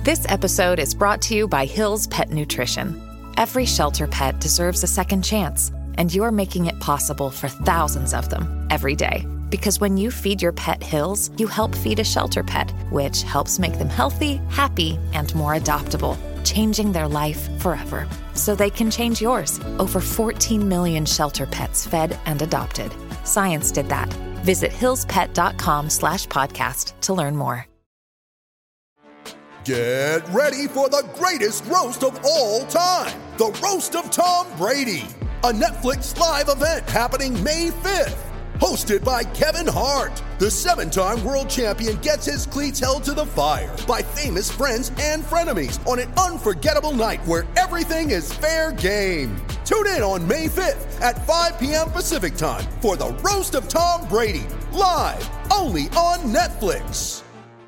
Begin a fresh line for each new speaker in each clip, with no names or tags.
This episode is brought to you by Hill's Pet Nutrition. Every shelter pet deserves a second chance, and you're making it possible for thousands of them every day. Because when you feed your pet Hill's, you help feed a shelter pet, which helps make them healthy, happy, and more adoptable, changing their life forever. So they can change yours. Over 14 million shelter pets fed and adopted. Science did that. Visit hillspet.com/podcast to learn more.
Get ready for the greatest roast of all time, the Roast of Tom Brady, a Netflix live event happening May 5th. Hosted by Kevin Hart, the 7-time world champion gets his cleats held to the fire by famous friends and frenemies on an unforgettable night where everything is fair game. Tune in on May 5th at 5 p.m. Pacific time for the Roast of Tom Brady, live only on Netflix.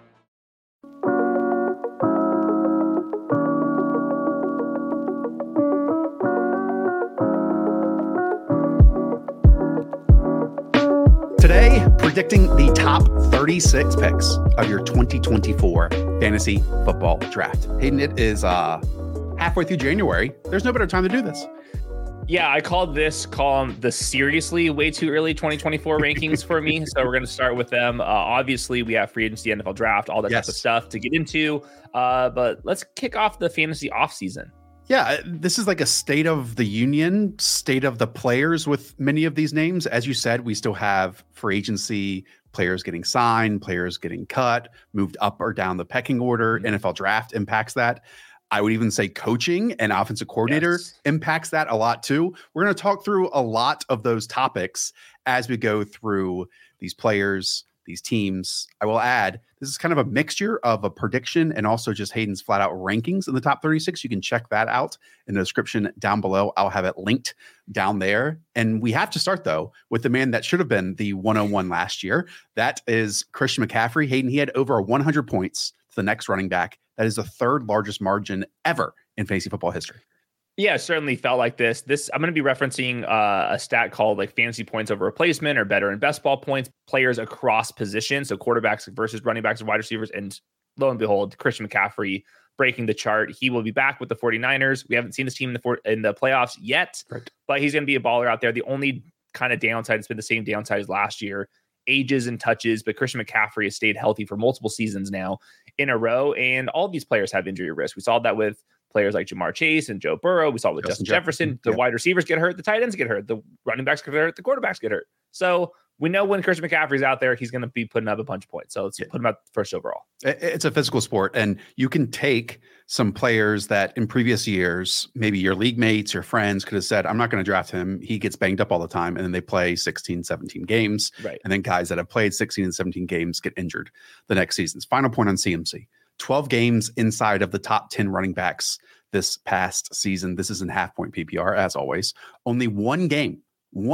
Today, predicting the top 36 picks of your 2024 fantasy football draft. Hayden, it is halfway through January. There's no better time to do this.
Yeah, I called this column the seriously way too early 2024 rankings for me. So we're going to start with them. Obviously, we have free agency, NFL draft, all that type of stuff to get into. But let's kick off the fantasy offseason.
Yeah, this is like a state of the union, state of the players with many of these names. As you said, we still have free agency, players getting signed, players getting cut, moved up or down the pecking order. NFL draft impacts that. I would even say coaching and offensive coordinator impacts that a lot too. We're going to talk through a lot of those topics as we go through these players, these teams. I will add, this is kind of a mixture of a prediction and also just Hayden's flat out rankings in the top 36. You can check that out in the description down below. I'll have it linked down there. And we have to start though with the man that should have been the 101 last year. That is Christian McCaffrey. Hayden, he had over 100 points to the next running back. That is the third largest margin ever in fantasy football history.
Yeah, it certainly felt like this. I'm going to be referencing a stat called like fantasy points over replacement or better in best ball points, players across positions. So quarterbacks versus running backs and wide receivers. And lo and behold, Christian McCaffrey breaking the chart. He will be back with the 49ers. We haven't seen this team in the playoffs yet, but he's going to be a baller out there. The only kind of downside, it's been the same downside as last year, ages and touches, but Christian McCaffrey has stayed healthy for multiple seasons now in a row. And all these players have injury risk. We saw that with players like Jamar Chase and Joe Burrow. We saw with Justin Jefferson. The wide receivers get hurt. The tight ends get hurt. The running backs get hurt. The quarterbacks get hurt. So we know when Christian McCaffrey's out there, he's going to be putting up a bunch of points. So let's put him up first overall.
It's a physical sport, and you can take some players that in previous years, maybe your league mates, your friends could have said, I'm not going to draft him. He gets banged up all the time. And then they play 16, 17 games. Right. And then guys that have played 16 and 17 games get injured the next season's. Final point on CMC. 12 games inside of the top 10 running backs this past season. This is in half point PPR, as always. Only one game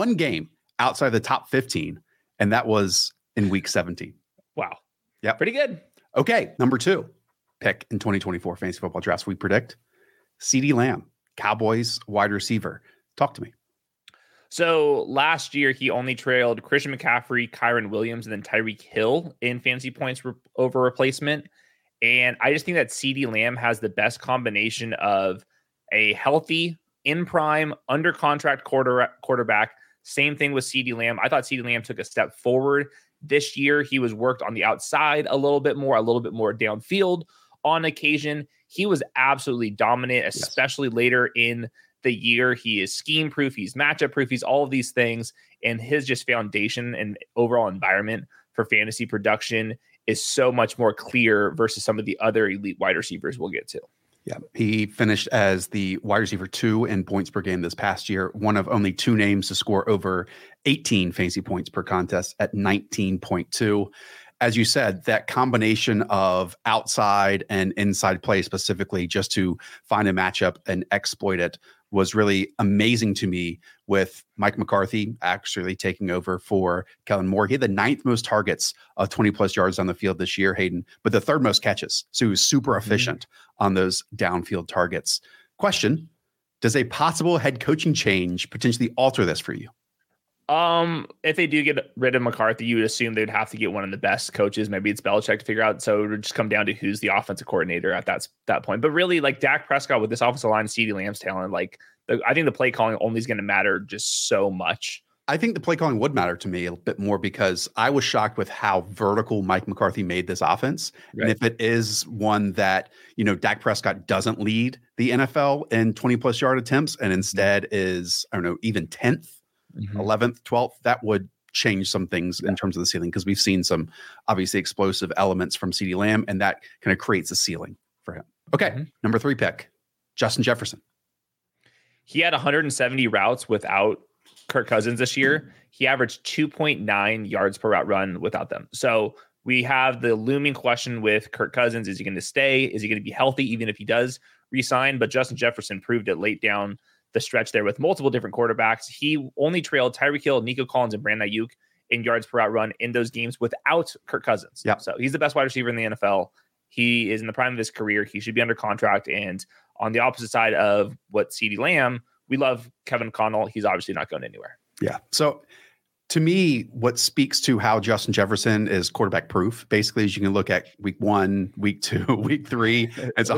outside the top 15, and that was in week 17.
Wow.
Yeah.
Pretty good.
Okay. Number 2 pick in 2024 fantasy football drafts. We predict CeeDee Lamb, Cowboys wide receiver. Talk to me.
So last year, he only trailed Christian McCaffrey, Kyren Williams, and then Tyreek Hill in fantasy points over replacement. And I just think that CeeDee Lamb has the best combination of a healthy, in prime, under contract quarterback. Same thing with CeeDee Lamb. I thought CeeDee Lamb took a step forward this year. He was worked on the outside a little bit more downfield on occasion. He was absolutely dominant, especially later in the year. He is scheme proof. He's matchup proof. He's all of these things. And his just foundation and overall environment for fantasy production is so much more clear versus some of the other elite wide receivers we'll get to.
Yeah, he finished as the wide receiver 2 in points per game this past year, one of only 2 names to score over 18 fantasy points per contest at 19.2. As you said, that combination of outside and inside play specifically just to find a matchup and exploit it was really amazing to me, with Mike McCarthy actually taking over for Kellen Moore. He had the 9th most targets of 20 plus yards on the field this year, Hayden, but the 3rd most catches. So he was super efficient on those downfield targets. Question: does a possible head coaching change potentially alter this for you?
If they do get rid of McCarthy, you would assume they'd have to get one of the best coaches. Maybe it's Belichick to figure out. So it would just come down to who's the offensive coordinator at that point. But really, like Dak Prescott with this offensive line, CeeDee Lamb's talent, I think the play calling only is going to matter just so much.
I think the play calling would matter to me a bit more because I was shocked with how vertical Mike McCarthy made this offense. Right. And if it is one that, Dak Prescott doesn't lead the NFL in 20+ yard attempts and instead is, even 10th, 11th, 12th, that would change some things in terms of the ceiling because we've seen some obviously explosive elements from CeeDee Lamb and that kind of creates a ceiling for him. Okay. Number 3 pick, Justin Jefferson.
He had 170 routes without Kirk Cousins this year. He averaged 2.9 yards per route run without them. So we have the looming question with Kirk Cousins. Is he going to stay? Is he going to be healthy even if he does resign? But Justin Jefferson proved it late down the stretch there with multiple different quarterbacks. He only trailed Tyreek Hill, Nico Collins, and Brandon Ayuk in yards per route run in those games without Kirk Cousins.
Yep.
So he's the best wide receiver in the NFL. He is in the prime of his career. He should be under contract. And on the opposite side of what CeeDee Lamb, we love Kevin Connell. He's obviously not going anywhere.
Yeah. So to me, what speaks to how Justin Jefferson is quarterback proof, basically, is you can look at week 1, week 2, week 3. It's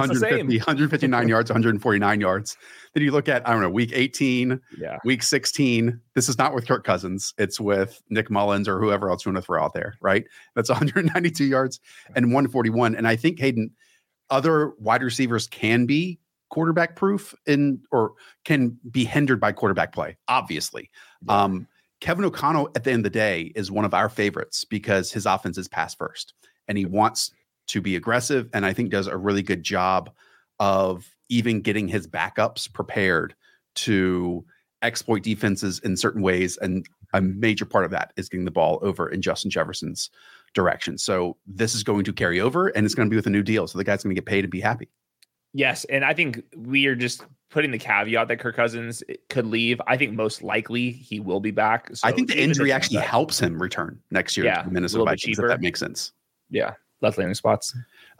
159 yards, 149 yards. Then you look at, week 18, week 16. This is not with Kirk Cousins. It's with Nick Mullins or whoever else you want to throw out there, right? That's 192 yards and 141. And I think, Hayden, other wide receivers can be quarterback proof or can be hindered by quarterback play, obviously. Yeah. Kevin O'Connell at the end of the day is one of our favorites because his offense is pass first and he wants to be aggressive. And I think does a really good job of even getting his backups prepared to exploit defenses in certain ways. And a major part of that is getting the ball over in Justin Jefferson's direction. So this is going to carry over and it's going to be with a new deal. So the guy's going to get paid and be happy.
Yes, and I think we are just putting the caveat that Kirk Cousins could leave. I think most likely he will be back. So
I think the injury actually helps him return next year to the Minnesota Vikings, if that makes sense.
Yeah, left landing spots.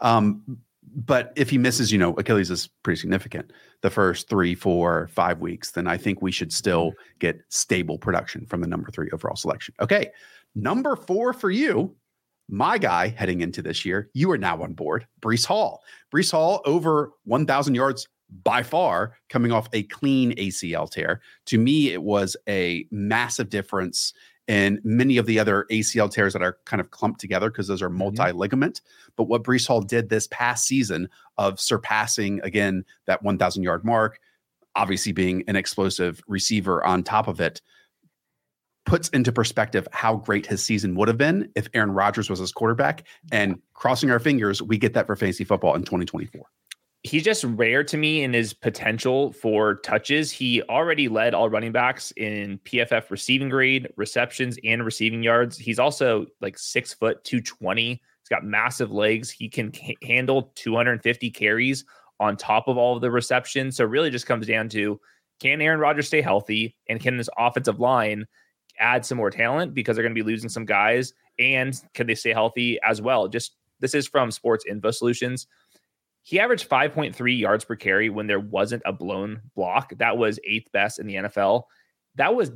But if he misses, Achilles is pretty significant the first 3, 4, 5 weeks, then I think we should still get stable production from the number 3 overall selection. Okay, number 4 for you. My guy heading into this year, you are now on board, Breece Hall. Breece Hall over 1,000 yards by far, coming off a clean ACL tear. To me, it was a massive difference in many of the other ACL tears that are kind of clumped together because those are multi-ligament. But what Breece Hall did this past season of surpassing, again, that 1,000 yard mark, obviously being an explosive receiver on top of it, puts into perspective how great his season would have been if Aaron Rodgers was his quarterback. And crossing our fingers, we get that for fantasy football in 2024.
He's just rare to me in his potential for touches. He already led all running backs in PFF receiving grade, receptions, and receiving yards. He's also like 6 foot, 220. He's got massive legs. He can handle 250 carries on top of all of the receptions. So it really just comes down to, can Aaron Rodgers stay healthy? And can this offensive line add some more talent because they're going to be losing some guys, and can they stay healthy as well? Just this is from Sports Info Solutions. He averaged 5.3 yards per carry when there wasn't a blown block. That was 8th best in the NFL. That was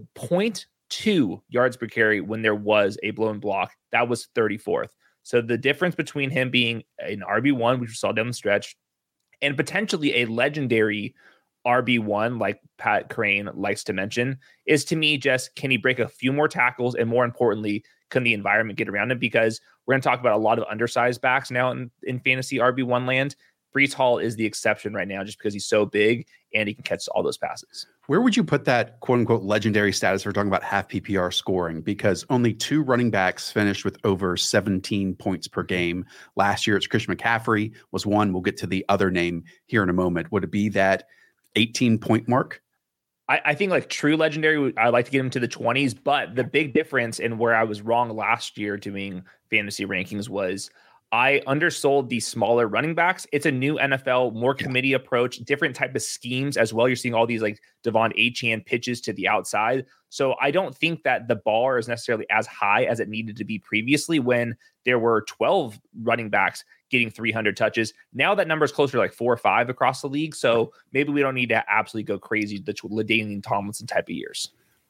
0.2 yards per carry when there was a blown block. That was 34th. So the difference between him being an RB1, which we saw down the stretch, and potentially a legendary RB1, like Pat Crane likes to mention, is to me just, can he break a few more tackles? And more importantly, can the environment get around him? Because we're going to talk about a lot of undersized backs now in fantasy RB1 land. Breece Hall is the exception right now just because he's so big and he can catch all those passes.
Where would you put that quote unquote legendary status? We're talking about half PPR scoring because only 2 running backs finished with over 17 points per game. Last year, it's Christian McCaffrey was one. We'll get to the other name here in a moment. Would it be that 18-point mark?
I think like true legendary, I'd like to get him to the 20s, but the big difference and where I was wrong last year doing fantasy rankings was I undersold the smaller running backs. It's a new NFL, more committee approach, different type of schemes as well. You're seeing all these like Devon Achane pitches to the outside. So I don't think that the bar is necessarily as high as it needed to be previously when there were 12 running backs getting 300 touches. Now that number is closer to like 4 or 5 across the league. So maybe we don't need to absolutely go crazy, the LaDainian Tomlinson type of years.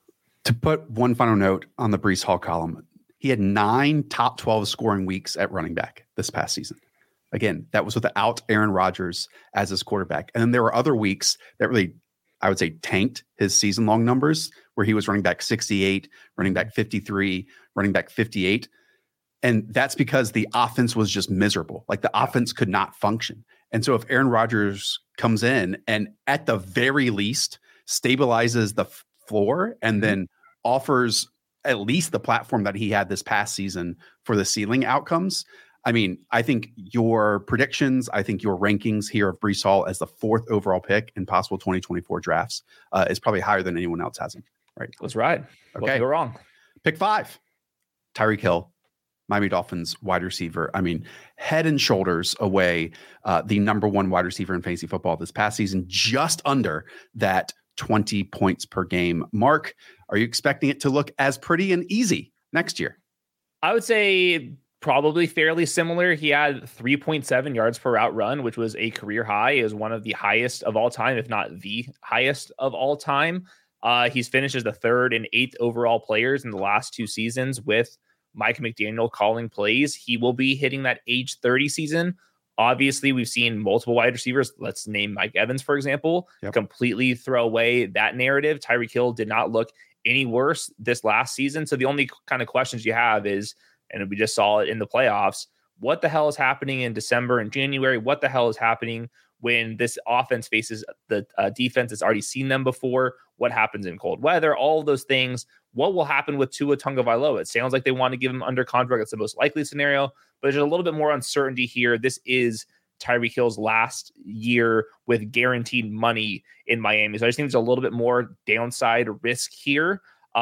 To put one final note on the Breece Hall column, he had 9 top 12 scoring weeks at running back this past season. Again, that was without Aaron Rodgers as his quarterback. And then there were other weeks that really, I would say, tanked his season-long numbers, where he was running back 68, running back 53, running back 58. And that's because the offense was just miserable. Like, the offense could not function. And so if Aaron Rodgers comes in and at the very least stabilizes the floor and then offers at least the platform that he had this past season for the ceiling outcomes, I mean, I think your predictions, I think your rankings here of Breece Hall as the 4th overall pick in possible 2024 drafts is probably higher than anyone else has him. Right.
Let's ride.
Okay.
What go wrong?
Pick 5, Tyreek Hill, Miami Dolphins wide receiver. I mean, head and shoulders away the number 1 wide receiver in fantasy football this past season, just under that 20 points per game mark. Are you expecting it to look as pretty and easy next year?
I would say probably fairly similar. He had 3.7 yards per route run, which was a career high, is one of the highest of all time, if not the highest of all time. He's finished as the 3rd and 8th overall players in the last 2 seasons with Mike McDaniel calling plays. He will be hitting that age 30 season. Obviously, we've seen multiple wide receivers. Let's name Mike Evans, for example, completely throw away that narrative. Tyreek Hill did not look any worse this last season. So the only kind of questions you have is, and we just saw it in the playoffs, what the hell is happening in December and January? What the hell is happening when this offense faces the defense that's already seen them before? What happens in cold weather? All of those things. What will happen with Tua Tagovailoa? It sounds like they want to give him under contract. That's the most likely scenario, but there's a little bit more uncertainty here. This is Tyreek Hill's last year with guaranteed money in Miami. So I just think there's a little bit more downside risk here.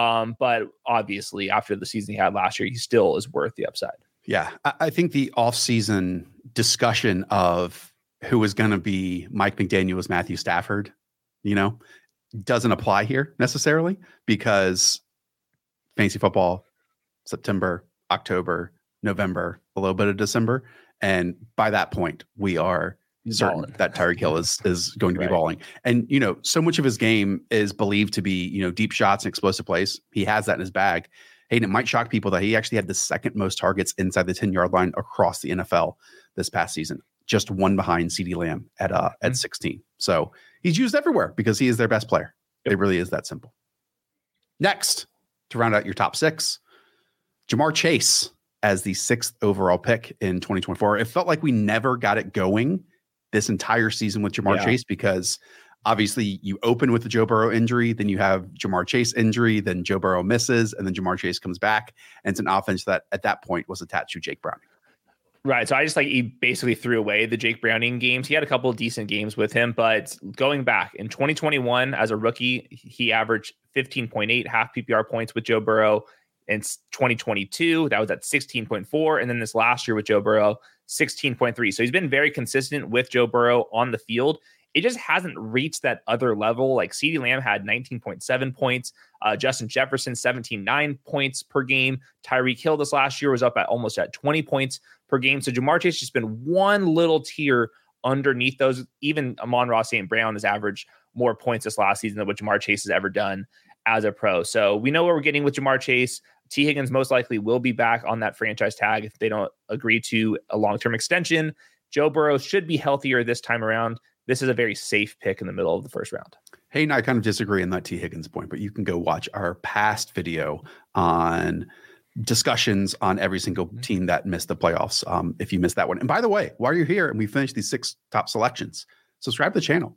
But obviously, after the season he had last year, he still is worth the upside.
Yeah, I think the offseason discussion of who is going to be Mike McDaniel's Matthew Stafford, doesn't apply here necessarily, because fantasy football, September, October, November, a little bit of December. And by that point, we are certain that Tyreek Hill is going to be balling. And, so much of his game is believed to be, deep shots and explosive plays. He has that in his bag. Hey, and it might shock people that he actually had the 2nd most targets inside the 10-yard line across the NFL this past season, just 1 behind CeeDee Lamb at 16. So he's used everywhere because he is their best player. It really is that simple. Next, to round out your top 6, Ja'Marr Chase as the 6th overall pick in 2024. It felt like we never got it going this entire season with Ja'Marr Chase, because obviously you open with the Joe Burrow injury, then you have Ja'Marr Chase injury, then Joe Burrow misses, and then Ja'Marr Chase comes back. And it's an offense that at that point was attached to Jake Browning.
Right. So I just he basically threw away the Jake Browning games. He had a couple of decent games with him, but going back in 2021 as a rookie, he averaged 15.8 half PPR points with Joe Burrow. In 2022, that was at 16.4. And then this last year with Joe Burrow, 16.3. So he's been very consistent with Joe Burrow on the field. It just hasn't reached that other level. Like CeeDee Lamb had 19.7 points. Justin Jefferson, 17.9 points per game. Tyreek Hill this last year was up at almost at 20 points per game. So Ja'Marr Chase just been one little tier underneath those. Even Amon-Ra St. Brown has averaged more points this last season than what Ja'Marr Chase has ever done as a pro. So we know what we're getting with Ja'Marr Chase. T. Higgins most likely will be back on that franchise tag if they don't agree to a long-term extension. Joe Burrow should be healthier this time around. This is a very safe pick in the middle of the first round.
Hey, and I kind of disagree on that T. Higgins point, but you can go watch our past video on discussions on every single team that missed the playoffs. If you missed that one. And by the way, while you're here and we finished these 6 top selections, subscribe to the channel.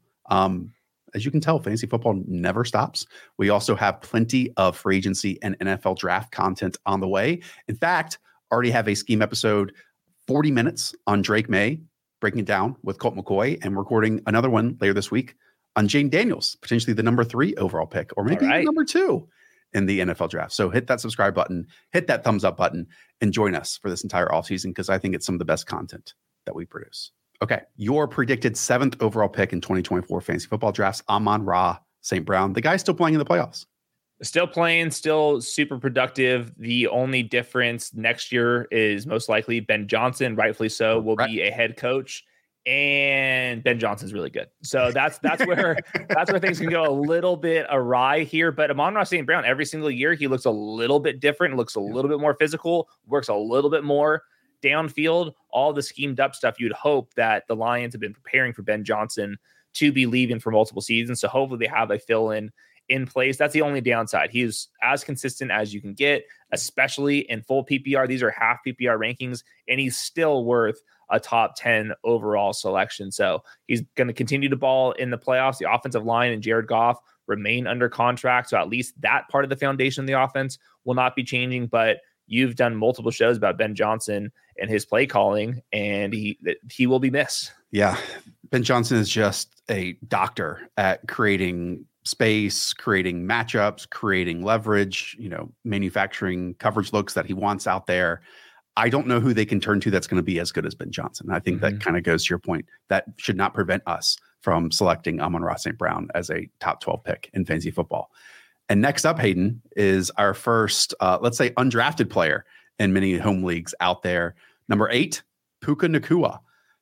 As you can tell, fantasy football never stops. We also have plenty of free agency and NFL draft content on the way. In fact, already have a scheme episode, 40 minutes on Drake May, breaking it down with Colt McCoy, and recording another one later this week on Jane Daniels, potentially the number 3 overall pick, or maybe the number 2 in the NFL draft. So hit that subscribe button, hit that thumbs up button, and join us for this entire offseason, because I think it's some of the best content that we produce. Okay, your predicted 7th overall pick in 2024 fantasy football drafts, Amon-Ra St. Brown. The guy's still playing in the playoffs.
Still playing, still super productive. The only difference next year is most likely Ben Johnson, rightfully so, will be a head coach. and Ben Johnson's really good. So that's where things can go a little bit awry here. But Amon-Ra St. Brown, every single year, he looks a little bit different, looks a little bit more physical, works a little bit more downfield, all the schemed up stuff. You'd hope that the Lions have been preparing for Ben Johnson to be leaving for multiple seasons. So hopefully they have a fill-in place. That's the only downside. He's as consistent as you can get, especially in full PPR. These are half PPR rankings, and he's still worth a top 10 overall selection. So he's going to continue to ball in the playoffs. The offensive line and Jared Goff remain under contract. So at least that part of the foundation of the offense will not be changing. But you've done multiple shows about Ben Johnson and his play calling, and he will be missed.
Yeah. Ben Johnson is just a doctor at creating space, creating matchups, creating leverage, manufacturing coverage looks that he wants out there. I don't know who they can turn to that's going to be as good as Ben Johnson. I think that kind of goes to your point. That should not prevent us from selecting Amon-Ra St. Brown as a top 12 pick in fantasy football. And next up, Hayden, is our first, let's say, undrafted player in many home leagues out there. Number 8, Puka Nacua.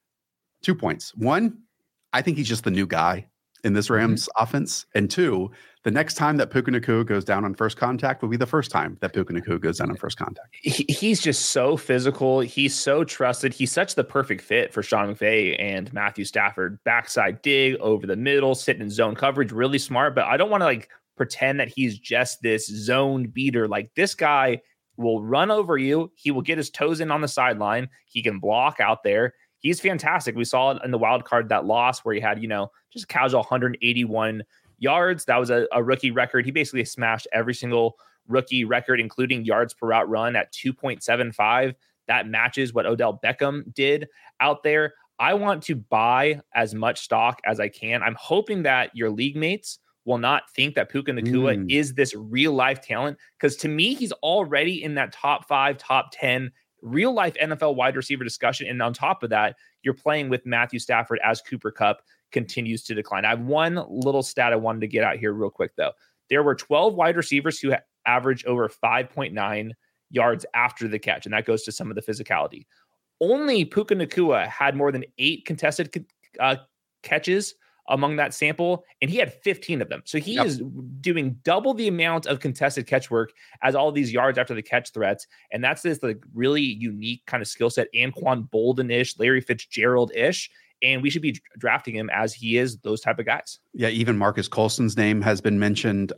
2 points. 1, I think he's just the new guy in this Rams offense. And 2, the next time that Puka Nacua goes down on first contact will be the first time that Puka Nacua goes down on first contact.
He's just so physical. He's so trusted. He's such the perfect fit for Sean McVay and Matthew Stafford. Backside dig over the middle, sitting in zone coverage, really smart. But I don't want to pretend that he's just this zone beater. This guy will run over you. He will get his toes in on the sideline. He can block out there. He's fantastic. We saw it in the wild card, that loss where he had, just a casual 181 yards. That was a rookie record. He basically smashed every single rookie record, including yards per route run at 2.75. That matches what Odell Beckham did out there. I want to buy as much stock as I can. I'm hoping that your league mates will not think that Puka Nacua is this real life talent. Because to me, he's already in that top 5, top 10 real life NFL wide receiver discussion. And on top of that, you're playing with Matthew Stafford as Cooper Kupp continues to decline. I have one little stat I wanted to get out here real quick, though. There were 12 wide receivers who averaged over 5.9 yards after the catch. And that goes to some of the physicality. Only Puka Nacua had more than 8 contested catches among that sample, and he had 15 of them. So he is doing double the amount of contested catch work as all these yards after the catch threats. And that's this really unique kind of skill set, Anquan Bolden-ish, Larry Fitzgerald-ish. And we should be drafting him as he is those type of guys. Yeah,
even Marcus Colston's name has been mentioned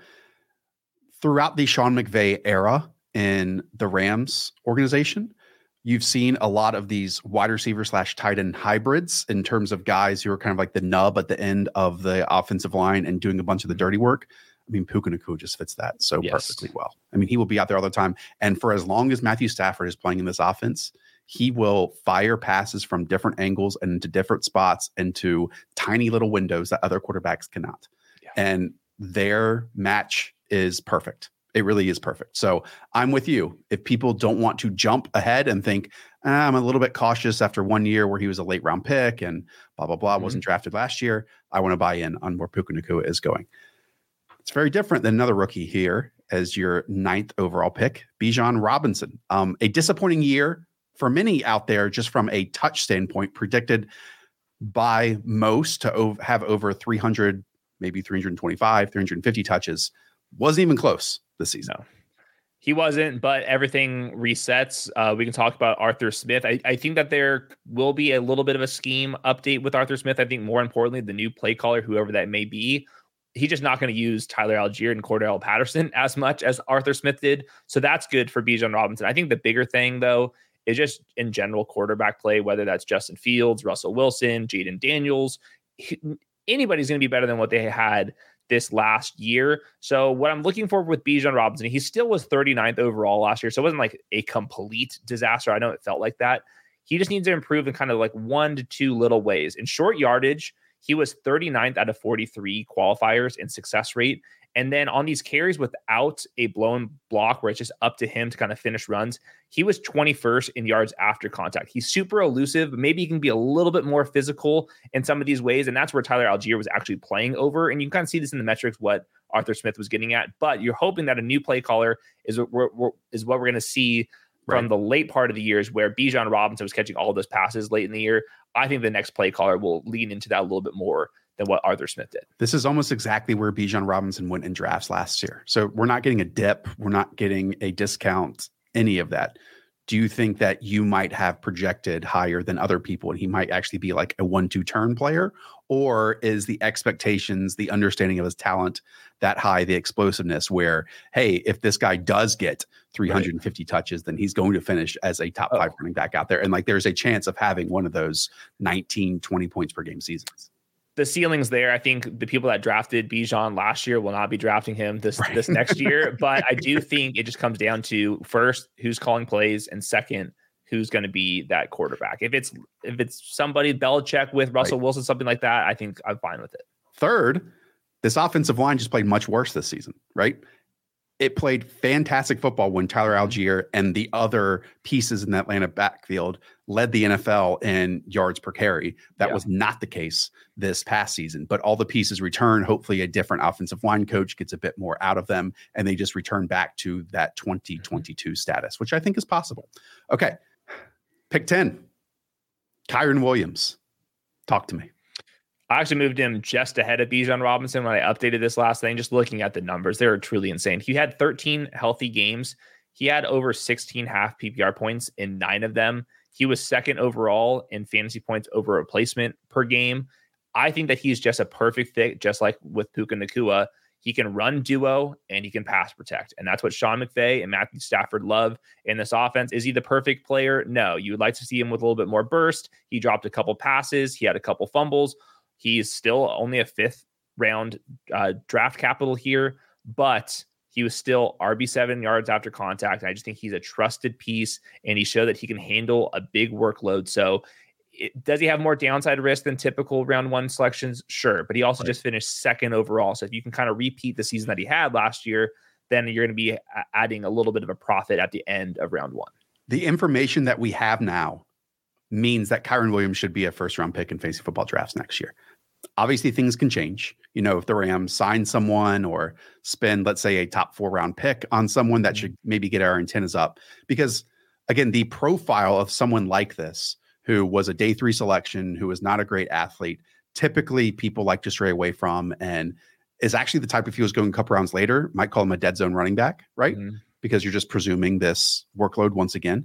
throughout the Sean McVay era in the Rams organization. You've seen a lot of these wide receiver / tight end hybrids in terms of guys who are kind of like the nub at the end of the offensive line and doing a bunch of the dirty work. I mean, Puka Nacua just fits that so perfectly well. I mean, he will be out there all the time. And for as long as Matthew Stafford is playing in this offense, he will fire passes from different angles and into different spots into tiny little windows that other quarterbacks cannot. Yeah. And their match is perfect. It really is perfect. So I'm with you. If people don't want to jump ahead and think, I'm a little bit cautious after 1 year where he was a late round pick and blah, blah, blah, wasn't drafted last year, I want to buy in on where Puka Nacua is going. It's very different than another rookie here as your 9th overall pick, Bijan Robinson. A disappointing year for many out there, just from a touch standpoint, predicted by most to have over 300, maybe 325, 350 touches. Wasn't even close this season.
No, he wasn't, but everything resets. We can talk about Arthur Smith. I think that there will be a little bit of a scheme update with Arthur Smith. I think more importantly, the new play caller, whoever that may be, he's just not going to use Tyler Algier and Cordell Patterson as much as Arthur Smith did. So that's good for Bijan Robinson. I think the bigger thing, though, is just in general quarterback play, whether that's Justin Fields, Russell Wilson, Jaden Daniels. Anybody's going to be better than what they had this last year. So what I'm looking for with Bijan Robinson, he still was 39th overall last year. So it wasn't like a complete disaster. I know it felt like that. He just needs to improve in kind of like 1 to 2 little ways. In short yardage, he was 39th out of 43 qualifiers in success rate. And then on these carries without a blown block where it's just up to him to kind of finish runs, he was 21st in yards after contact. He's super elusive, but maybe he can be a little bit more physical in some of these ways. And that's where Tyler Algier was actually playing over. And you can kind of see this in the metrics, what Arthur Smith was getting at. But you're hoping that a new play caller is what we're going to see from the late part of the years where Bijan Robinson was catching all those passes late in the year. I think the next play caller will lean into that a little bit more than what Arthur Smith did.
This is almost exactly where Bijan Robinson went in drafts last year. So we're not getting a dip. We're not getting a discount, any of that. Do you think that you might have projected higher than other people and he might actually be like a 1-2 turn player? Or is the expectations, the understanding of his talent that high, the explosiveness where, hey, if this guy does get 350 touches, then he's going to finish as a top 5 running back out there. And like, there's a chance of having one of those 19, 20 points per game seasons.
The ceiling's there. I think the people that drafted Bijan last year will not be drafting him this next year. But I do think it just comes down to, first, who's calling plays, and second, who's going to be that quarterback. If it's somebody Belichick with Russell Wilson, something like that, I think I'm fine with it.
Third, this offensive line just played much worse this season, right? It played fantastic football when Tyler Algier and the other pieces in the Atlanta backfield led the NFL in yards per carry. That was not the case this past season, but all the pieces return. Hopefully a different offensive line coach gets a bit more out of them, and they just return back to that 2022 status, which I think is possible. Okay. Pick 10, Kyren Williams. Talk to me.
I actually moved him just ahead of Bijan Robinson when I updated this last thing. Just looking at the numbers, they were truly insane. He had 13 healthy games. He had over 16 half PPR points in 9 of them. He was second overall in fantasy points over replacement per game. I think that he's just a perfect fit, just like with Puka Nacua. He can run duo and he can pass protect. And that's what Sean McVay and Matthew Stafford love in this offense. Is he the perfect player? No. You would like to see him with a little bit more burst. He dropped a couple passes. He had a couple fumbles. He's still only a 5th round draft capital here, but he was still RB7 yards after contact. I just think he's a trusted piece, and he showed that he can handle a big workload. So does he have more downside risk than typical round 1 selections? Sure. But he also just finished 2nd overall. So if you can kind of repeat the season that he had last year, then you're going to be adding a little bit of a profit at the end of round 1.
The information that we have now means that Kyren Williams should be a 1st-round pick in fantasy football drafts next year. Obviously, things can change. You know, if the Rams sign someone or spend, let's say, a top 4-round pick on someone, that should maybe get our antennas up. Because, again, the profile of someone like this, who was a day 3 selection, who was not a great athlete, typically people like to stray away from, and is actually the type, if he was going a couple rounds later, might call him a dead zone running back, right? Mm-hmm. Because you're just presuming this workload once again.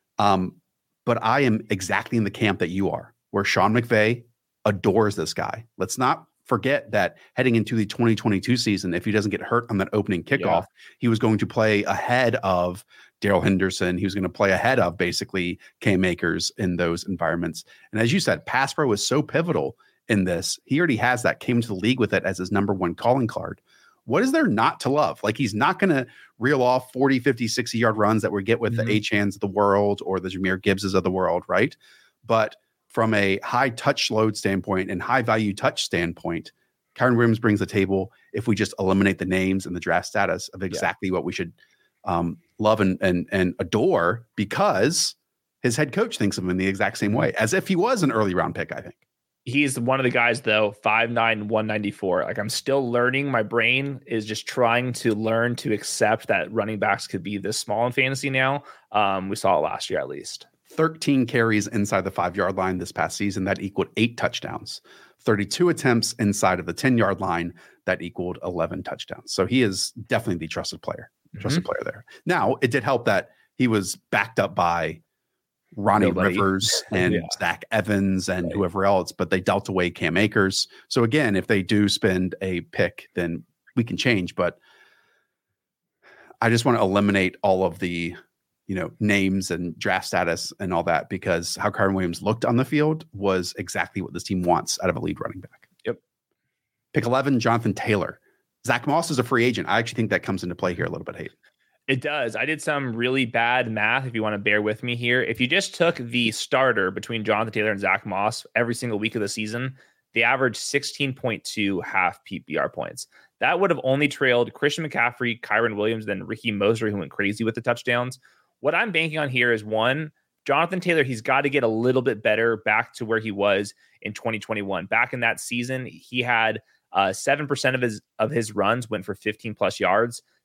But I am exactly in the camp that you are, where Sean McVay adores this guy. Let's not forget that heading into the 2022 season, if he doesn't get hurt on that opening kickoff, he was going to play ahead of Darrell Henderson. He was going to play ahead of basically Cam Akers in those environments. And as you said, pass pro is so pivotal in this. He already has that, came to the league with it as his number 1 calling card. What is there not to love? Like, he's not going to reel off 40, 50, 60-yard runs that we get with the Achans of the world or the Jahmyr Gibbses of the world, right? But from a high touch load standpoint and high value touch standpoint, Kyren Williams brings the table. If we just eliminate the names and the draft status of exactly what we should love and adore, because his head coach thinks of him in the exact same way, as if he was an early round pick, I think.
He's one of the guys, though, 5'9", 194. Like, I'm still learning. My brain is just trying to learn to accept that running backs could be this small in fantasy now. We saw it last year, at least.
13 carries inside the 5-yard line this past season. That equaled 8 touchdowns. 32 attempts inside of the 10-yard line. That equaled 11 touchdowns. So he is definitely the trusted player. Trusted player there. Now, it did help that he was backed up by Ronnie Rivers and Zach Evans and whoever else, but they dealt away Cam Akers. So again, if they do spend a pick, then we can change. But I just want to eliminate all of the, names and draft status and all that, because how Kyren Williams looked on the field was exactly what this team wants out of a lead running back.
Yep.
Pick 11, Jonathan Taylor. Zach Moss is a free agent. I actually think that comes into play here a little bit, Hayden.
It does. I did some really bad math, if you want to bear with me here. If you just took the starter between Jonathan Taylor and Zach Moss every single week of the season, they averaged 16.2 half PPR points. That would have only trailed Christian McCaffrey, Kyren Williams, then Ricky Mosley, who went crazy with the touchdowns. What I'm banking on here is, one, Jonathan Taylor, he's got to get a little bit better back to where he was in 2021. Back in that season, he had 7% of his runs went for 15 plus yards.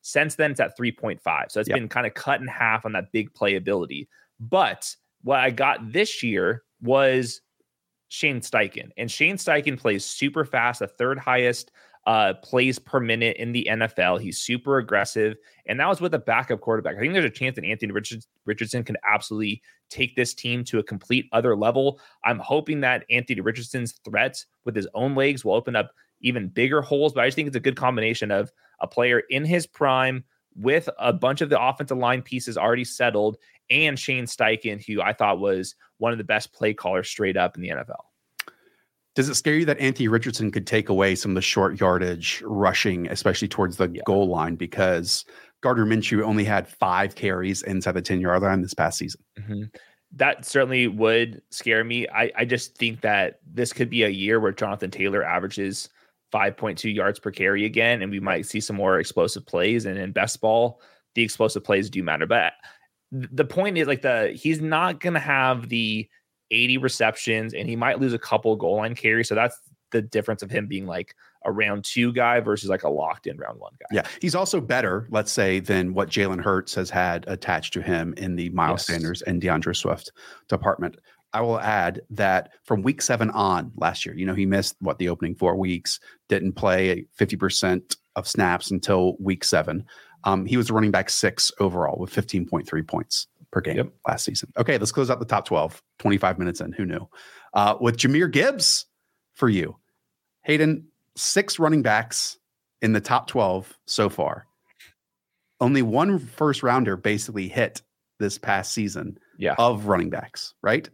Since then, it's at 3.5. So it's been kind of cut in half on that big playability. But what I got this year was Shane Steichen. And Shane Steichen plays super fast, the third highest plays per minute in the NFL. He's super aggressive. And that was with a backup quarterback. I think there's a chance that Anthony Richardson can absolutely take this team to a complete other level. I'm hoping that Anthony Richardson's threats with his own legs will open up even bigger holes. But I just think it's a good combination of a player in his prime with a bunch of the offensive line pieces already settled and Shane Steichen, who I thought was one of the best play callers straight up in the NFL.
Does it scare you that Anthony Richardson could take away some of the short yardage rushing, especially towards the goal line? Because Gardner Minshew only had 5 carries inside the 10-yard line this past season.
Mm-hmm. That certainly would scare me. I just think that this could be a year where Jonathan Taylor averages 5.2 yards per carry again, and we might see some more explosive plays. And in best ball, the explosive plays do matter. But the point is, he's not going to have the 80 receptions, and he might lose a couple goal line carries. So that's the difference of him being like a round 2 guy versus like a locked in round 1 guy.
Yeah. He's also better, let's say, than what Jalen Hurts has had attached to him in the Miles Sanders and DeAndre Swift department. I will add that from week 7 on last year, he missed the opening 4 weeks, didn't play 50% of snaps until week 7. He was running back 6 overall with 15.3 points per game last season. Okay, let's close out the top 12, 25 minutes in. Who knew? With Jahmyr Gibbs for you. Hayden, 6 running backs in the top 12 so far. Only 1 first rounder basically hit this past season of running backs, right?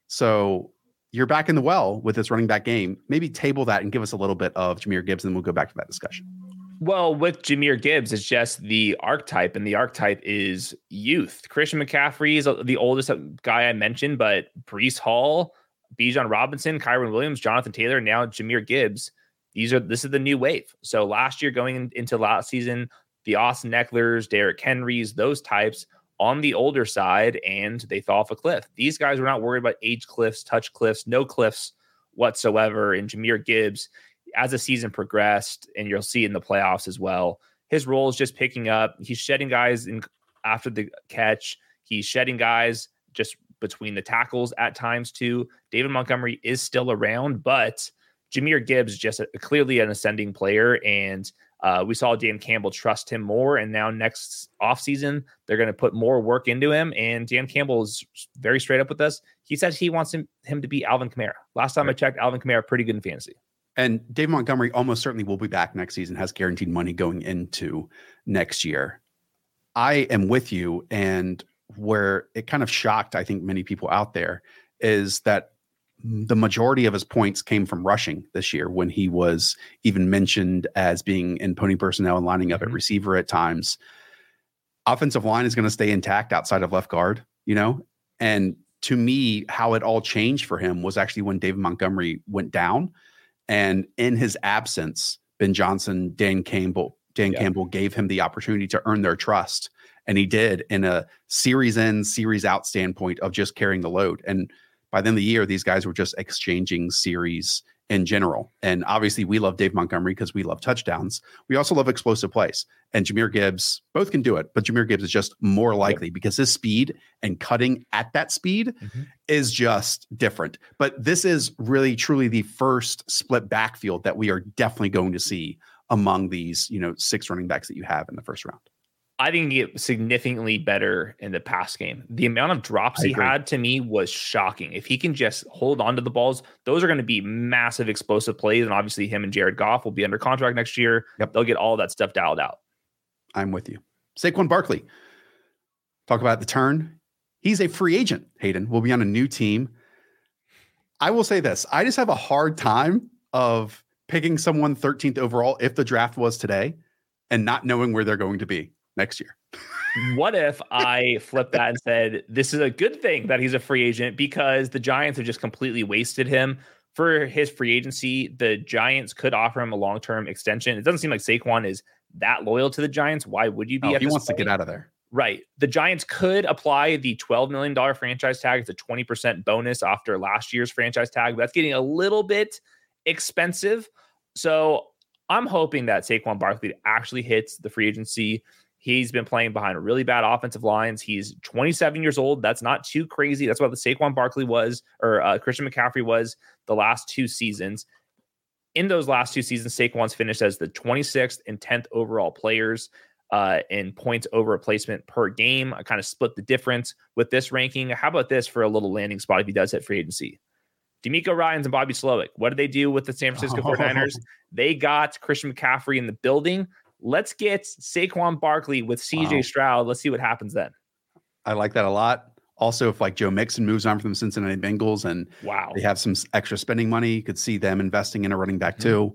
So you're back in the well with this running back game. Maybe table that and give us a little bit of Jahmyr Gibbs, and we'll go back to that discussion.
Well, with Jahmyr Gibbs, it's just the archetype, and the archetype is youth. Christian McCaffrey is the oldest guy I mentioned, but Breece Hall, Bijan Robinson, Kyren Williams, Jonathan Taylor, now Jahmyr Gibbs. This is the new wave. So last year going into last season, the Austin Ecklers, Derrick Henrys, those types on the older side, and they fell off a cliff. These guys were not worried about age cliffs, touch cliffs, no cliffs whatsoever. And Jahmyr Gibbs, as the season progressed, and you'll see in the playoffs as well, his role is just picking up. He's shedding guys after the catch. He's shedding guys just between the tackles at times too. David Montgomery is still around, but Jahmyr Gibbs is just clearly an ascending player. And we saw Dan Campbell trust him more. And now next offseason, they're going to put more work into him. And Dan Campbell is very straight up with us. He says he wants him to be Alvin Kamara. Last time I checked, Alvin Kamara, pretty good in fantasy.
And Dave Montgomery almost certainly will be back next season, has guaranteed money going into next year. I am with you. And where it kind of shocked, I think, many people out there is that the majority of his points came from rushing this year, when he was even mentioned as being in pony personnel and lining up at receiver at times. Offensive line is going to stay intact outside of left guard, and to me, how it all changed for him was actually when David Montgomery went down. And in his absence, Ben Johnson, Dan Campbell gave him the opportunity to earn their trust. And he did, in a series in, series out standpoint of just carrying the load. And by the end of the year, these guys were just exchanging series in general. And obviously we love Dave Montgomery because we love touchdowns. We also love explosive plays. And Jahmyr Gibbs, both can do it, but Jahmyr Gibbs is just more likely because his speed and cutting at that speed is just different. But this is really, truly the first split backfield that we are definitely going to see among these, 6 running backs that you have in the first round.
I think he get significantly better in the pass game. The amount of drops he had, to me, was shocking. If he can just hold on to the balls, those are going to be massive explosive plays. And obviously him and Jared Goff will be under contract next year. They'll get all that stuff dialed out.
I'm with you. Saquon Barkley. Talk about the turn. He's a free agent, Hayden. Will be on a new team. I will say this. I just have a hard time of picking someone 13th overall if the draft was today and not knowing where they're going to be next year.
What if I flipped that and said, this is a good thing that he's a free agent because the Giants have just completely wasted him for his free agency. The Giants could offer him a long-term extension. It doesn't seem like Saquon is that loyal to the Giants. Why would you be?
He wants to get out of there.
Right. The Giants could apply the $12 million franchise tag. It's a 20% bonus after last year's franchise tag. But that's getting a little bit expensive. So I'm hoping that Saquon Barkley actually hits the free agency. He's been playing behind really bad offensive lines. He's 27 years old. That's not too crazy. That's what the Saquon Barkley was, or Christian McCaffrey was the last 2 seasons. In those last 2 seasons, Saquon's finished as the 26th and 10th overall players in points over replacement per game. I kind of split the difference with this ranking. How about this for a little landing spot if he does hit free agency? DeMeco Ryans and Bobby Slowick. What did they do with the San Francisco 49ers? They got Christian McCaffrey in the building. Let's get Saquon Barkley with CJ Stroud. Let's see what happens then.
I like that a lot. Also, if like Joe Mixon moves on from the Cincinnati Bengals and they have some extra spending money, you could see them investing in a running back too.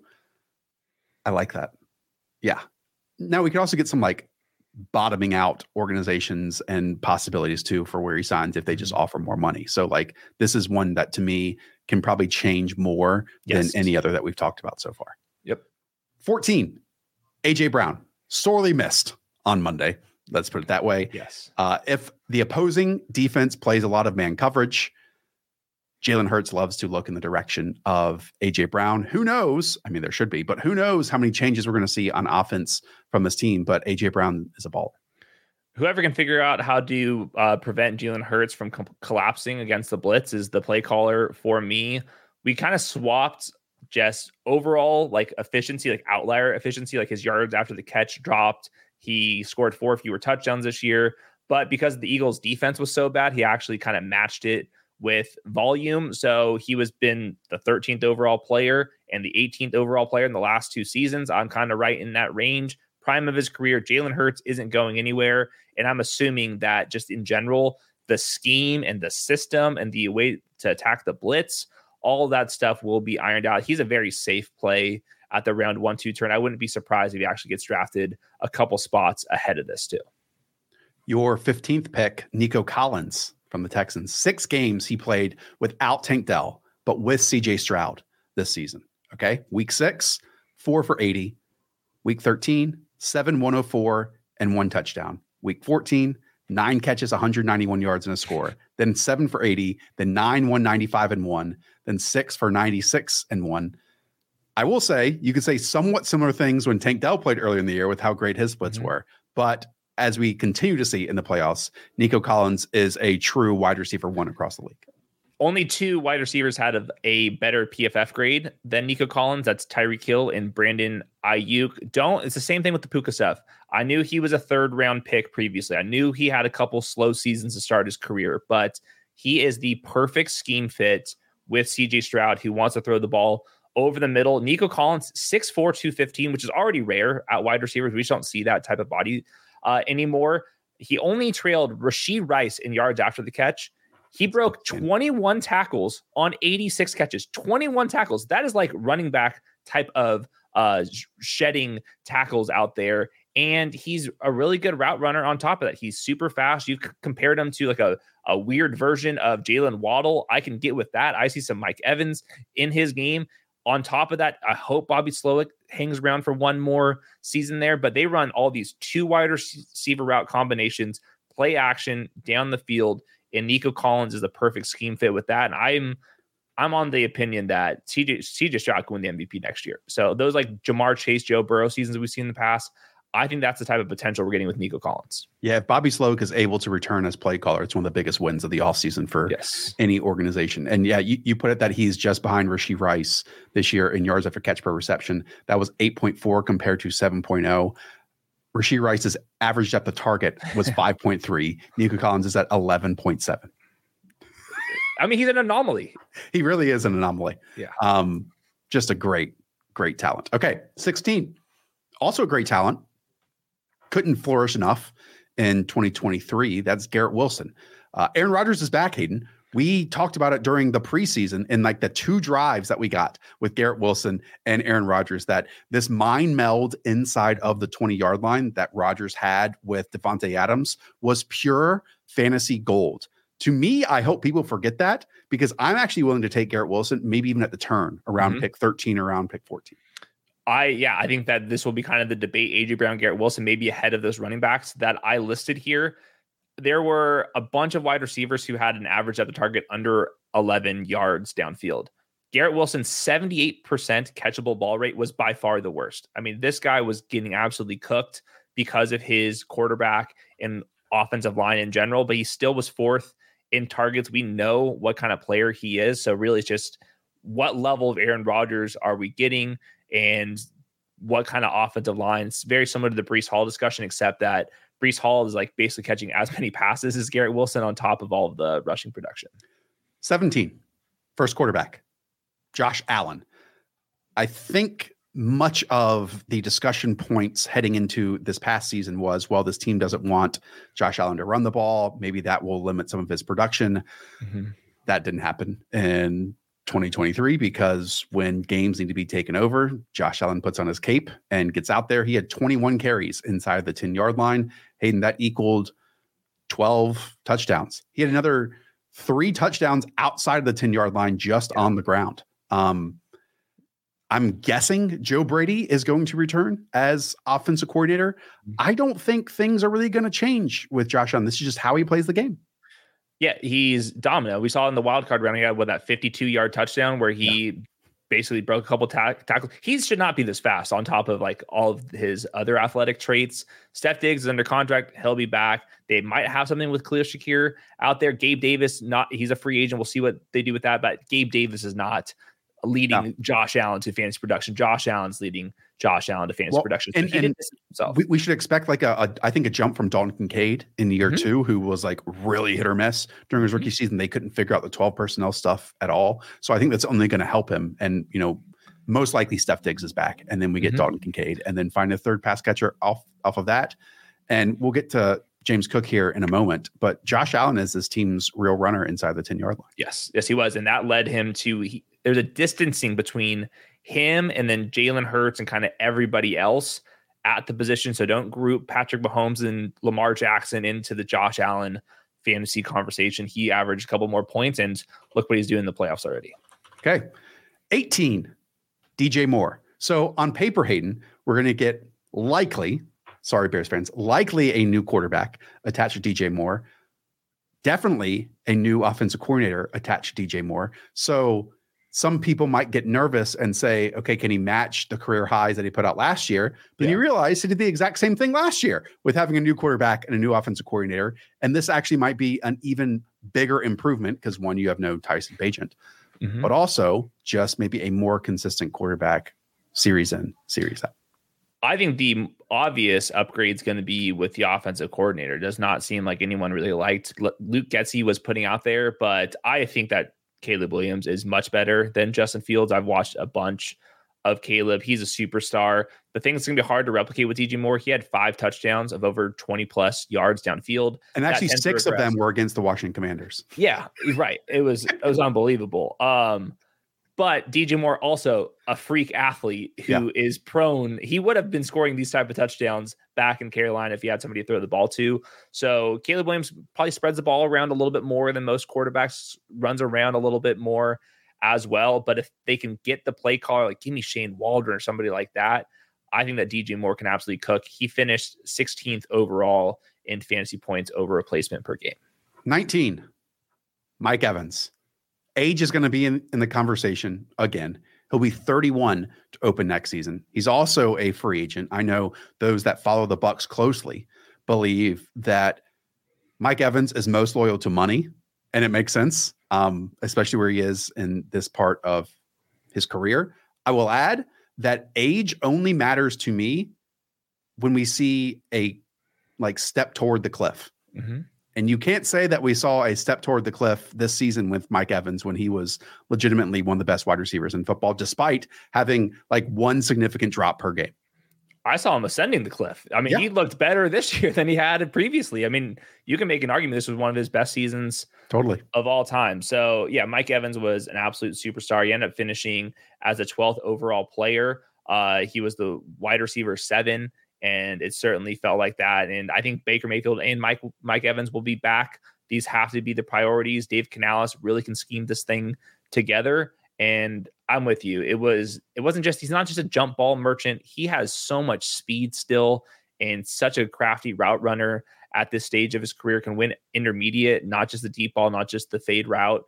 I like that. Yeah. Now we could also get some like bottoming out organizations and possibilities too for where he signs if they just offer more money. So like this is one that to me can probably change more than any other that we've talked about so far.
Yep.
14, AJ Brown, sorely missed on Monday. Let's put it that way.
Yes.
If the opposing defense plays a lot of man coverage, Jalen Hurts loves to look in the direction of AJ Brown. Who knows? I mean, there should be, but who knows how many changes we're going to see on offense from this team. But AJ Brown is a baller.
Whoever can figure out how to prevent Jalen Hurts from collapsing against the blitz is the play caller for me. We kind of swapped just overall like efficiency, like outlier efficiency, like his yards after the catch dropped. He scored 4 fewer touchdowns this year, but because the Eagles defense was so bad, he actually kind of matched it with volume. So he was been the 13th overall player and the 18th overall player in the last 2 seasons. I'm kind of right in that range. Prime of his career, Jalen Hurts isn't going anywhere. And I'm assuming that just in general, the scheme and the system and the way to attack the blitz, all of that stuff will be ironed out. He's a very safe play at the round 1-2 turn. I wouldn't be surprised if he actually gets drafted a couple spots ahead of this too.
Your 15th pick, Nico Collins from the Texans. 6 games he played without Tank Dell, but with CJ Stroud this season. Okay. Week 6, 4 for 80. Week 13, 7, 104 and 1 touchdown. Week 14, 9 catches, 191 yards and a score. Then 7 for 80, then 9, 195 and 1, then 6 for 96 and 1. I will say, you could say somewhat similar things when Tank Dell played earlier in the year with how great his splits were. But as we continue to see in the playoffs, Nico Collins is a true wide receiver 1 across the league.
Only 2 wide receivers had a better PFF grade than Nico Collins. That's Tyreek Hill and Brandon Ayuk. It's the same thing with the Puka stuff. I knew he was a 3rd round pick previously. I knew he had a couple slow seasons to start his career, but he is the perfect scheme fit with CJ Stroud, who wants to throw the ball over the middle. Nico Collins, 6'4", 215, which is already rare at wide receivers. We just don't see that type of body anymore. He only trailed Rashee Rice in yards after the catch. He broke 21 tackles on 86 catches. 21 tackles. That is like running back type of shedding tackles out there. And he's a really good route runner on top of that. He's super fast. You've compared him to like a weird version of Jalen Waddle. I can get with that. I see some Mike Evans in his game. On top of that, I hope Bobby Slowick hangs around for one more season there, but they run all these 2 wide receiver route combinations, play action down the field, and Nico Collins is the perfect scheme fit with that. And I'm on the opinion that CJ Stroud can win the MVP next year. So those like Jamar Chase, Joe Burrow seasons we've seen in the past, I think that's the type of potential we're getting with Nico Collins.
Yeah, if Bobby Slowick is able to return as play caller, it's one of the biggest wins of the offseason for any organization. And yeah, you put it that he's just behind Rashee Rice this year in yards after catch per reception. That was 8.4 compared to 7.0. Rashee Rice's average depth of target was 5.3. Nico Collins is at 11.7.
I mean, he's an anomaly.
He really is an anomaly.
Yeah.
Just a great talent. Okay, 16. Also a great talent. Couldn't flourish enough in 2023. That's Garrett Wilson. Aaron Rodgers is back, Hayden. We talked about it during the preseason in like the 2 drives that we got with Garrett Wilson and Aaron Rodgers, that this mind meld inside of the 20-yard line that Rodgers had with Devontae Adams was pure fantasy gold. To me, I hope people forget that, because I'm actually willing to take Garrett Wilson, maybe even at the turn, around pick 13, around pick 14.
I think that this will be kind of the debate. AJ Brown, Garrett Wilson, maybe ahead of those running backs that I listed here. There were a bunch of wide receivers who had an average at the target under 11 yards downfield. Garrett Wilson's 78% catchable ball rate was by far the worst. I mean, this guy was getting absolutely cooked because of his quarterback and offensive line in general, but he still was fourth in targets. We know what kind of player he is. So really it's just what level of Aaron Rodgers are we getting and what kind of offensive line. It's very similar to the Breece Hall discussion, except that Breece Hall is like basically catching as many passes as Garrett Wilson on top of all of the rushing production.
17, first quarterback, Josh Allen. I think much of the discussion points heading into this past season was, well, this team doesn't want Josh Allen to run the ball. Maybe that will limit some of his production. That didn't happen in 2023 because when games need to be taken over, Josh Allen puts on his cape and gets out there. He had 21 carries inside the 10-yard line. Hayden, that equaled 12 touchdowns. He had another 3 touchdowns outside of the 10-yard line just on the ground. I'm guessing Joe Brady is going to return as offensive coordinator. I don't think things are really going to change with Josh Allen. This is just how he plays the game.
Yeah, he's dominant. We saw in the wild card round, he had that 52-yard touchdown where he basically broke a couple tackles. He should not be this fast on top of like all of his other athletic traits. Steph Diggs is under contract. He'll be back. They might have something with Khalil Shakir out there. Gabe Davis, he's a free agent. We'll see what they do with that. But Gabe Davis is not leading Josh Allen to fantasy production. Josh Allen's leading Josh Allen to fantasy production. So
and we should expect like I think a jump from Dalton Kincaid in year 2, who was like really hit or miss during his rookie season. They couldn't figure out the 12 personnel stuff at all. So I think that's only going to help him. And, most likely Steph Diggs is back, and then we get Dalton Kincaid and then find a third pass catcher off of that. And we'll get to James Cook here in a moment, but Josh Allen is this team's real runner inside the 10-yard line.
Yes, he was. And that led him to, there's a distancing between him and then Jalen Hurts and kind of everybody else at the position. So don't group Patrick Mahomes and Lamar Jackson into the Josh Allen fantasy conversation. He averaged a couple more points, and look what he's doing in the playoffs already.
Okay. 18, DJ Moore. So on paper, Hayden, we're going to get likely a new quarterback attached to DJ Moore. Definitely a new offensive coordinator attached to DJ Moore. So some people might get nervous and say, okay, can he match the career highs that he put out last year? But you realize he did the exact same thing last year with having a new quarterback and a new offensive coordinator. And this actually might be an even bigger improvement because, one, you have no Tyson Bagent, but also just maybe a more consistent quarterback series in, series out.
I think the obvious upgrade is going to be with the offensive coordinator. It does not seem like anyone really liked Luke Getsy was putting out there, but I think that Caleb Williams is much better than Justin Fields. I've watched a bunch of Caleb. He's a superstar. The thing that's going to be hard to replicate with DJ Moore, he had 5 touchdowns of over 20 plus yards downfield.
And actually 6 of them were against the Washington Commanders.
Yeah, right. It was unbelievable. But DJ Moore, also a freak athlete who is prone. He would have been scoring these type of touchdowns back in Carolina if he had somebody to throw the ball to. So Caleb Williams probably spreads the ball around a little bit more than most quarterbacks, runs around a little bit more as well. But if they can get the play caller, like give me Shane Waldron or somebody like that, I think that DJ Moore can absolutely cook. He finished 16th overall in fantasy points over replacement per game.
19, Mike Evans. Age is going to be in the conversation again. He'll be 31 to open next season. He's also a free agent. I know those that follow the Bucs closely believe that Mike Evans is most loyal to money, and it makes sense, especially where he is in this part of his career. I will add that age only matters to me when we see a step toward the cliff. And you can't say that we saw a step toward the cliff this season with Mike Evans when he was legitimately one of the best wide receivers in football, despite having one significant drop per game.
I saw him ascending the cliff. I mean, he looked better this year than he had previously. I mean, you can make an argument this was one of his best seasons of all time. So, yeah, Mike Evans was an absolute superstar. He ended up finishing as a 12th overall player. He was the wide receiver 7. And it certainly felt like that. And I think Baker Mayfield and Mike Evans will be back. These have to be the priorities. Dave Canales really can scheme this thing together. And I'm with you. He's not just a jump ball merchant. He has so much speed still and such a crafty route runner at this stage of his career, can win intermediate, not just the deep ball, not just the fade route.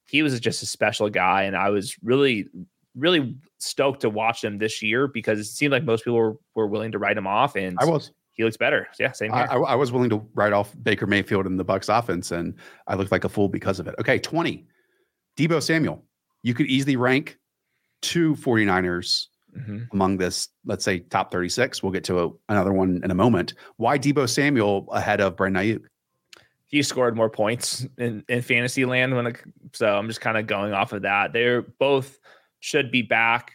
he was just a special guy. And I was really, really stoked to watch him this year because it seemed like most people were willing to write him off. And
I was.
He looks better. Yeah, same here.
I was willing to write off Baker Mayfield in the Bucs offense, and I looked like a fool because of it. Okay, 20. Deebo Samuel. You could easily rank 2 49ers among this, let's say, top 36. We'll get to another one in a moment. Why Deebo Samuel ahead of Brandon Ayuk?
He scored more points in fantasy land. So I'm just kind of going off of that. They're both should be back.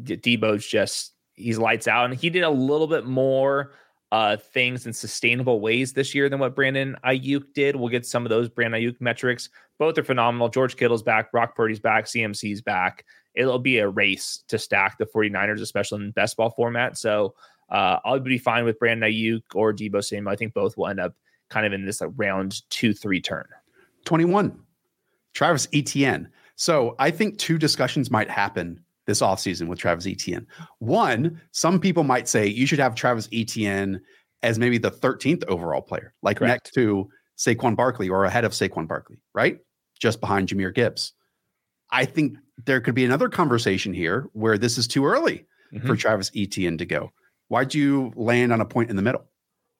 Deebo's he's lights out, and he did a little bit more things in sustainable ways this year than what Brandon Ayuk did. We'll get some of those Brandon Ayuk metrics. Both are phenomenal. George Kittle's back. Brock Purdy's back. CMC's back. It'll be a race to stack the 49ers, especially in best ball format. So I'll be fine with Brandon Ayuk or Deebo Samuel. I think both will end up kind of in this round 2-3 turn. 21. Travis Etienne. So I think 2 discussions might happen this offseason with Travis Etienne. One, some people might say you should have Travis Etienne as maybe the 13th overall player, like Correct.
Next to Saquon Barkley or ahead of Saquon Barkley, right? Just behind Jahmyr Gibbs. I think there could be another conversation here where this is too early for Travis Etienne to go. Why'd you land on a point in the middle?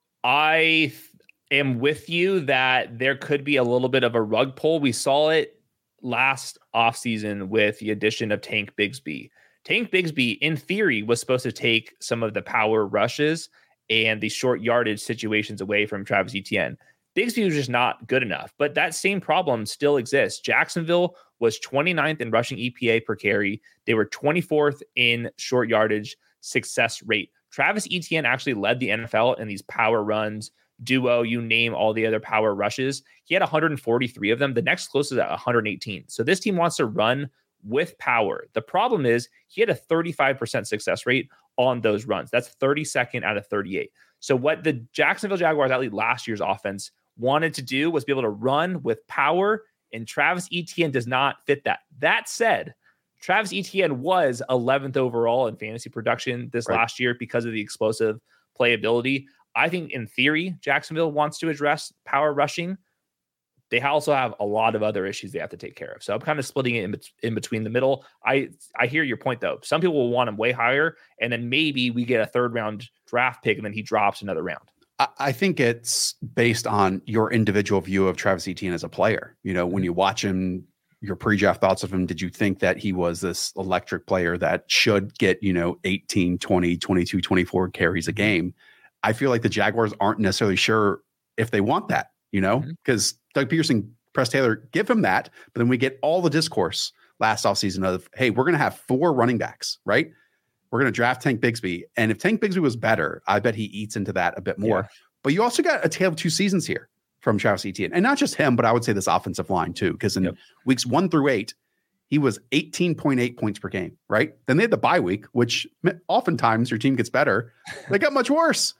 I am with you that there could be a little bit of a rug pull. We saw it last offseason with the addition of Tank Bigsby. Tank Bigsby, in theory, was supposed to take some of the power rushes and the short yardage situations away from Travis Etienne. Bigsby was just not good enough, but that same problem still exists. Jacksonville was 29th in rushing EPA per carry. They were 24th in short yardage success rate. Travis Etienne actually led the NFL in these power runs, duo, you name all the other power rushes. He had 143 of them. The next closest at 118. So this team wants to run with power. The problem is he had a 35% success rate on those runs. That's 32nd out of 38. So what the Jacksonville Jaguars, at least last year's offense, wanted to do was be able to run with power, and Travis Etienne does not fit that. That said, Travis Etienne was 11th overall in fantasy production this last year because of the explosive playability. I think in theory, Jacksonville wants to address power rushing. They also have a lot of other issues they have to take care of. So I'm kind of splitting it in between the middle. I hear your point, though. Some people will want him way higher, and then maybe we get a 3rd round draft pick, and then he drops another round.
I think it's based on your individual view of Travis Etienne as a player. You know, when you watch him, your pre-draft thoughts of him, did you think that he was this electric player that should get, 18, 20, 22, 24 carries a game? I feel like the Jaguars aren't necessarily sure if they want that, because Doug Peterson, Press Taylor, give him that. But then we get all the discourse last offseason of, hey, we're going to have 4 running backs, right? We're going to draft Tank Bigsby. And if Tank Bigsby was better, I bet he eats into that a bit more. Yeah. But you also got a tale of 2 seasons here from Travis Etienne. And not just him, but I would say this offensive line too, because in weeks 1 through 8, he was 18.8 points per game, right? Then they had the bye week, which oftentimes your team gets better. They got much worse.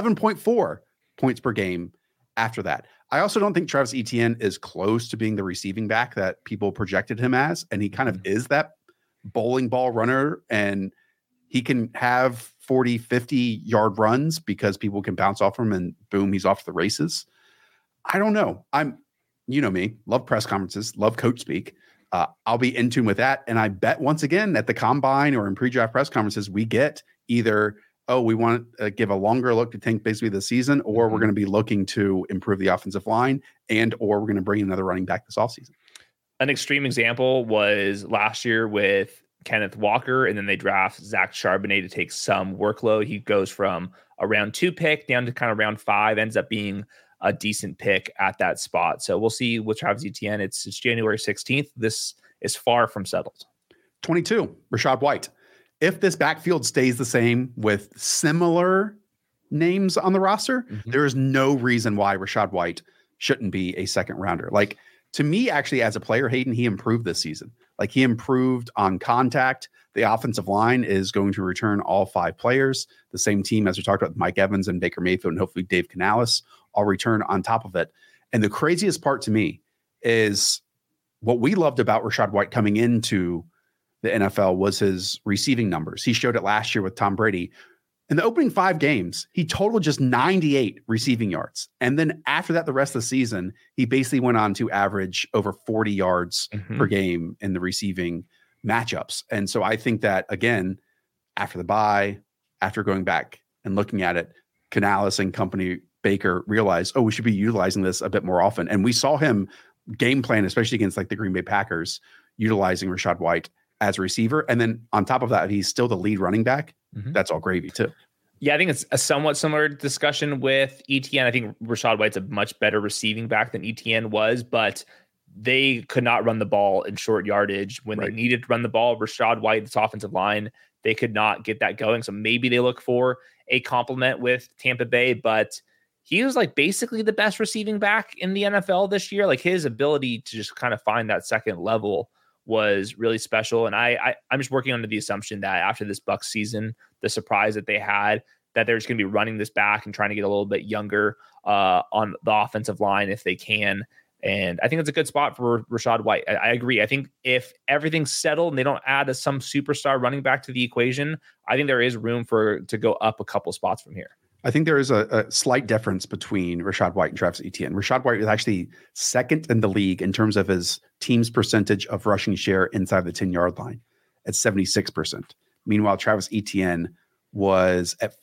11.4 points per game after that. I also don't think Travis Etienne is close to being the receiving back that people projected him as. And he kind of is that bowling ball runner, and he can have 40, 50 yard runs because people can bounce off him and boom, he's off the races. I don't know. You know me, love press conferences, love coach speak. I'll be in tune with that. And I bet once again at the combine or in pre-draft press conferences, we get either, we want to give a longer look to Tank Bigsby this season, or we're going to be looking to improve the offensive line, or we're going to bring another running back this offseason.
An extreme example was last year with Kenneth Walker, and then they draft Zach Charbonnet to take some workload. He goes from a round 2 pick down to kind of round 5, ends up being a decent pick at that spot. So we'll see with Travis Etienne. It's January 16th. This is far from settled.
22, Rachaad White. If this backfield stays the same with similar names on the roster, there is no reason why Rachaad White shouldn't be a 2nd rounder. Like, to me, actually, as a player, Hayden, he improved this season. Like, he improved on contact. The offensive line is going to return all 5 players. The same team, as we talked about, Mike Evans and Baker Mayfield and hopefully Dave Canales, all return on top of it. And the craziest part to me is what we loved about Rachaad White coming into the NFL was his receiving numbers. He showed it last year with Tom Brady. In the opening 5 games, he totaled just 98 receiving yards. And then after that, the rest of the season, he basically went on to average over 40 yards per game in the receiving matchups. And so I think that, again, after the bye, after going back and looking at it, Canales and company, Baker, realized, we should be utilizing this a bit more often. And we saw him game plan, especially against like the Green Bay Packers, utilizing Rachaad White as a receiver. And then on top of that, he's still the lead running back. That's all gravy too.
Yeah, I think it's a somewhat similar discussion with ETN. I think Rachaad White's a much better receiving back than ETN was, but they could not run the ball in short yardage when they needed to run the ball. Rachaad White, this offensive line, they could not get that going. So maybe they look for a complement with Tampa Bay, but he was like basically the best receiving back in the NFL this year. Like his ability to just kind of find that second level was really special. And I'm just working under the assumption that after this Bucs season, the surprise that they had, that they're just going to be running this back and trying to get a little bit younger on the offensive line if they can. And I think it's a good spot for Rachaad White. I agree. I think if everything's settled and they don't add some superstar running back to the equation, I think there is room to go up a couple spots from here.
I think there is a slight difference between Rachaad White and Travis Etienne. Rachaad White is actually second in the league in terms of his team's percentage of rushing share inside the 10-yard line at 76%. Meanwhile, Travis Etienne was at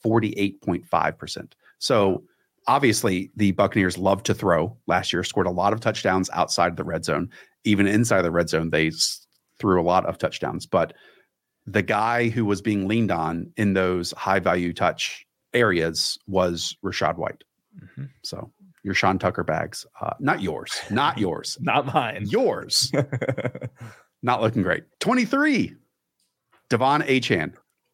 48.5%. So obviously the Buccaneers love to throw last year, scored a lot of touchdowns outside of the red zone. Even inside the red zone, they threw a lot of touchdowns. But the guy who was being leaned on in those high-value touch areas was Rachaad White. So your Sean Tucker bags, not yours, not
mine,
yours, not looking great. 23, Devon Achane.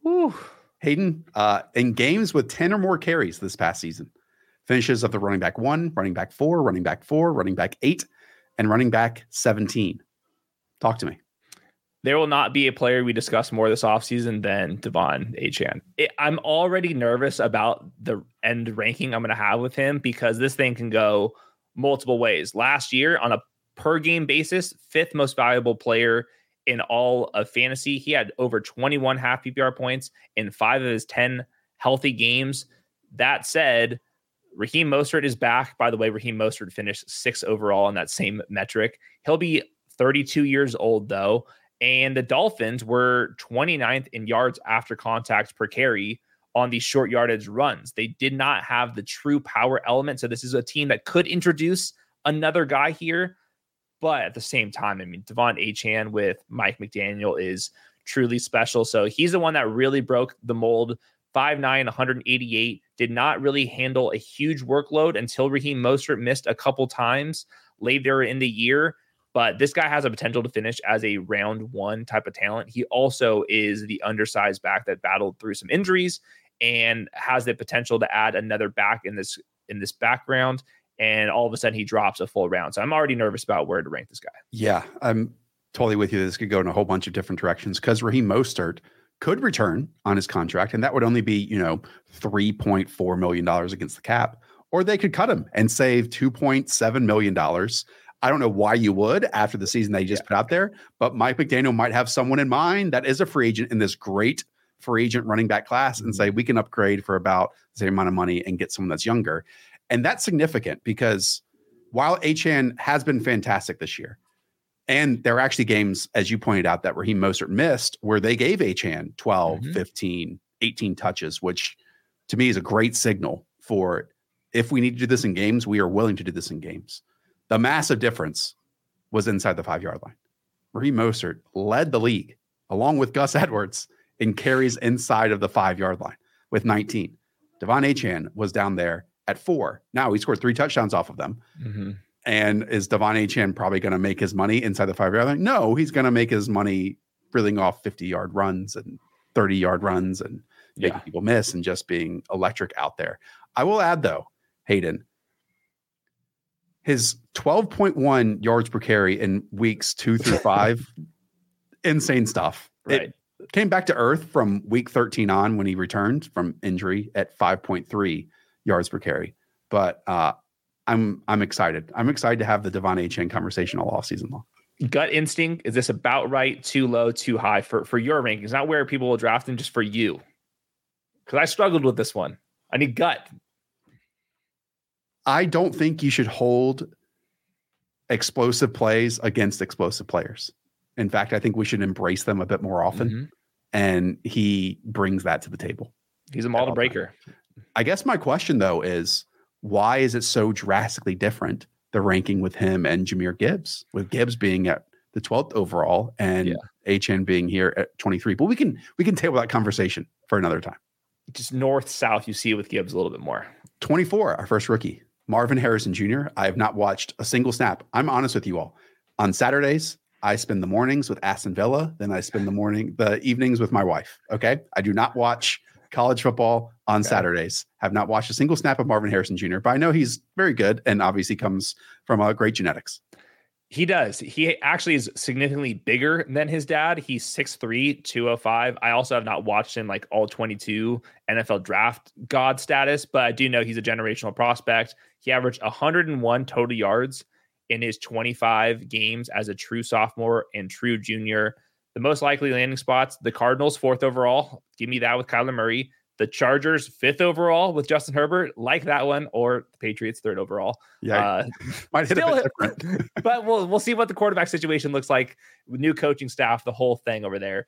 Hayden, in games with 10 or more carries this past season, finishes of the running back 1, running back 4, running back 4, running back 8, and running back 17. Talk to me.
There will not be a player we discuss more this offseason than Devon Achane. I'm already nervous about the end ranking I'm going to have with him because this thing can go multiple ways. Last year, on a per game basis, 5th most valuable player in all of fantasy. He had over 21 half PPR points in 5 of his 10 healthy games. That said, Raheem Mostert is back. By the way, Raheem Mostert finished 6th overall on that same metric. He'll be 32 years old, though. And the Dolphins were 29th in yards after contact per carry on these short yardage runs. They did not have the true power element. So this is a team that could introduce another guy here. But at the same time, I mean, Devon Achane with Mike McDaniel is truly special. So he's the one that really broke the mold. 5'9", 188, did not really handle a huge workload until Raheem Mostert missed a couple times later in the year. But this guy has a potential to finish as a round 1 type of talent. He also is the undersized back that battled through some injuries and has the potential to add another back in this background. And all of a sudden he drops a full round. So I'm already nervous about where to rank this guy.
Yeah, I'm totally with you. This could go in a whole bunch of different directions because Raheem Mostert could return on his contract, and that would only be, $3.4 million against the cap. Or they could cut him and save $2.7 million. I don't know why you would after the season they just put out there, but Mike McDaniel might have someone in mind that is a free agent in this great free agent running back class and say, we can upgrade for about the same amount of money and get someone that's younger. And that's significant because while Achane has been fantastic this year, and there are actually games, as you pointed out, that Raheem Mostert missed where they gave Achane 12, 15, 18 touches, which to me is a great signal for if we need to do this in games, we are willing to do this in games. The massive difference was inside the 5-yard line. Raheem Mostert led the league along with Gus Edwards in carries inside of the 5-yard line with 19. Devon Achane was down there at 4. Now he scored 3 touchdowns off of them. And is Devon Achane probably going to make his money inside the 5-yard line? No, he's going to make his money reeling off 50-yard runs and 30-yard runs and making people miss and just being electric out there. I will add, though, Hayden, his 12.1 yards per carry in weeks 2 through 5, insane stuff. Right. It came back to earth from week 13 on when he returned from injury at 5.3 yards per carry. But I'm excited. I'm excited to have the Devon Achane conversation all offseason long.
Gut instinct, is this about right, too low, too high for your rankings? Not where people will draft him, just for you. Because I struggled with this one. I need gut.
I don't think you should hold explosive plays against explosive players. In fact, I think we should embrace them a bit more often. And he brings that to the table.
He's a model breaker.
I guess my question, though, is why is it so drastically different, the ranking with him and Jahmyr Gibbs, with Gibbs being at the 12th overall and HN being here at 23? But we can table that conversation for another time.
Just north-south, you see with Gibbs a little bit more. 24,
our first rookie, Marvin Harrison Jr. I have not watched a single snap. I'm honest with you all. On Saturdays, I spend the mornings with Aston Villa. Then I spend the evenings with my wife. Okay. I do not watch college football on Saturdays. Have not watched a single snap of Marvin Harrison Jr., but I know he's very good and obviously comes from great genetics.
He does. He actually is significantly bigger than his dad. He's 6'3", 205. I also have not watched him like all 22 NFL draft god status, but I do know he's a generational prospect. He averaged 101 total yards in his 25 games as a true sophomore and true junior. The most likely landing spots, the Cardinals, 4th overall. Give me that with Kyler Murray. The Chargers, 5th overall with Justin Herbert. Like that one. Or the Patriots, 3rd overall.
Yeah, might hit a bit different.
But we'll see what the quarterback situation looks like with new coaching staff, the whole thing over there.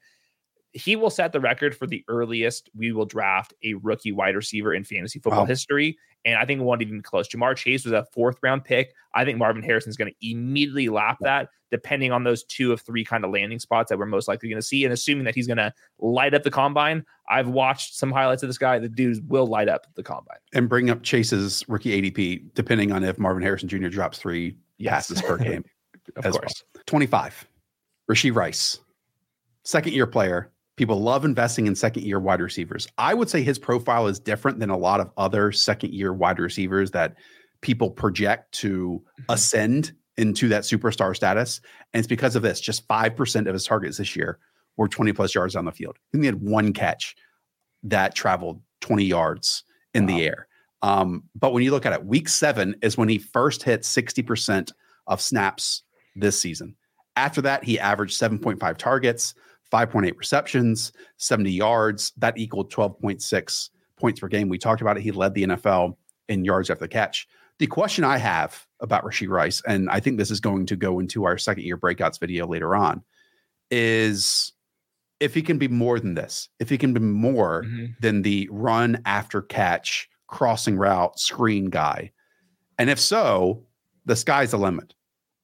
He will set the record for the earliest we will draft a rookie wide receiver in fantasy football history. And I think it won't even be close. Jamar Chase was a 4th round pick. I think Marvin Harrison is going to immediately lap that, depending on those 2 of 3 kind of landing spots that we're most likely going to see. And assuming that he's going to light up the combine, I've watched some highlights of this guy. The dudes will light up the combine.
And bring up Chase's rookie ADP, depending on if Marvin Harrison Jr. drops 3 passes per game.
Of course.
Well. 25, Rashee Rice, 2nd-year player. People love investing in 2nd-year wide receivers. I would say his profile is different than a lot of other 2nd-year wide receivers that people project to ascend into that superstar status. And it's because of this. Just 5% of his targets this year were 20-plus yards on the field. And he had 1 catch that traveled 20 yards in the air. But when you look at it, week 7 is when he first hit 60% of snaps this season. After that, he averaged 7.5 targets, 5.8 receptions, 70 yards. That equaled 12.6 points per game. We talked about it. He led the NFL in yards after the catch. The question I have about Rashee Rice, and I think this is going to go into our 2nd-year breakouts video later on, is if he can be more than this, if he can be more than the run after catch, crossing route, screen guy. And if so, the sky's the limit.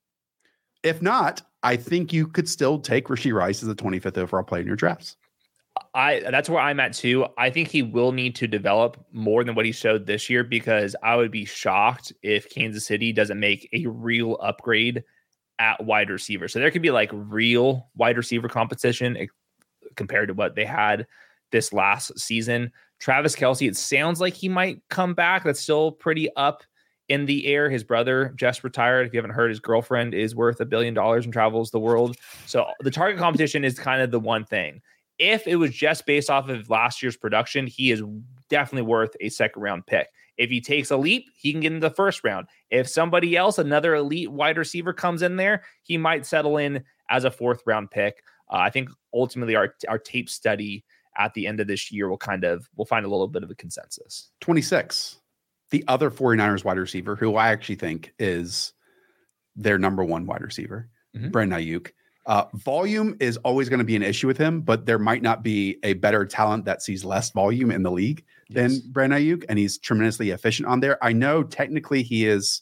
If not, I think you could still take Rashee Rice as the 25th overall player in your drafts.
That's where I'm at too. I think he will need to develop more than what he showed this year, because I would be shocked if Kansas City doesn't make a real upgrade at wide receiver. So there could be like real wide receiver competition compared to what they had this last season. Travis Kelce, it sounds like he might come back. That's still pretty up in the air. His brother just retired. If you haven't heard, his girlfriend is worth $1 billion and travels the world. So the target competition is kind of the one thing. If it was just based off of last year's production, he is definitely worth a 2nd round pick. If he takes a leap, he can get into the 1st round. If somebody else, another elite wide receiver comes in there, he might settle in as a 4th round pick. I think ultimately our tape study at the end of this year we'll find a little bit of a consensus.
26. The other 49ers wide receiver, who I actually think is their number 1 wide receiver, Brandon Ayuk. Volume is always going to be an issue with him, but there might not be a better talent that sees less volume in the league than Brandon Ayuk, and he's tremendously efficient on there. I know technically he is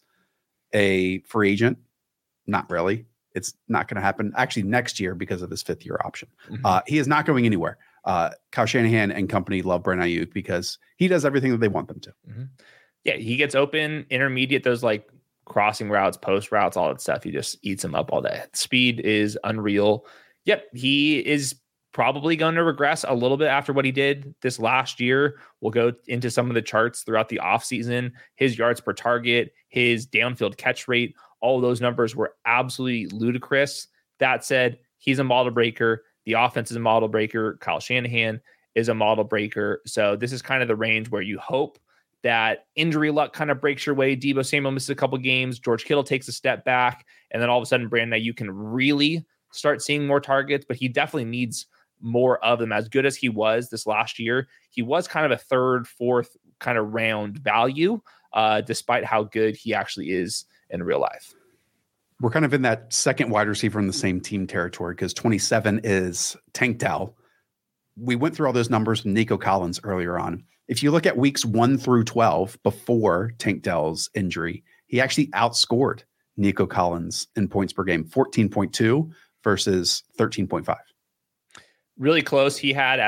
a free agent. Not really. It's not going to happen actually next year because of his 5th-year option. He is not going anywhere. Kyle Shanahan and company love Brandon Ayuk because he does everything that they want them to.
Yeah, he gets open, intermediate, those like crossing routes, post routes, all that stuff. He just eats them up all day. Speed is unreal. Yep, he is probably going to regress a little bit after what he did this last year. We'll go into some of the charts throughout the offseason. His yards per target, his downfield catch rate, all of those numbers were absolutely ludicrous. That said, he's a model breaker. The offense is a model breaker. Kyle Shanahan is a model breaker. So this is kind of the range where you hope that injury luck kind of breaks your way. Deebo Samuel misses a couple games. George Kittle takes a step back. And then all of a sudden, Brandon Ayuk can really start seeing more targets. But he definitely needs more of them. As good as he was this last year, he was kind of a third, fourth kind of round value, despite how good he actually is in real life.
We're kind of in that second wide receiver in the same team territory because 27 is Tank Dell. We went through all those numbers with Nico Collins earlier on. If you look at weeks 1 through 12 before Tank Dell's injury, he actually outscored Nico Collins in points per game, 14.2 versus 13.5.
Really close. He had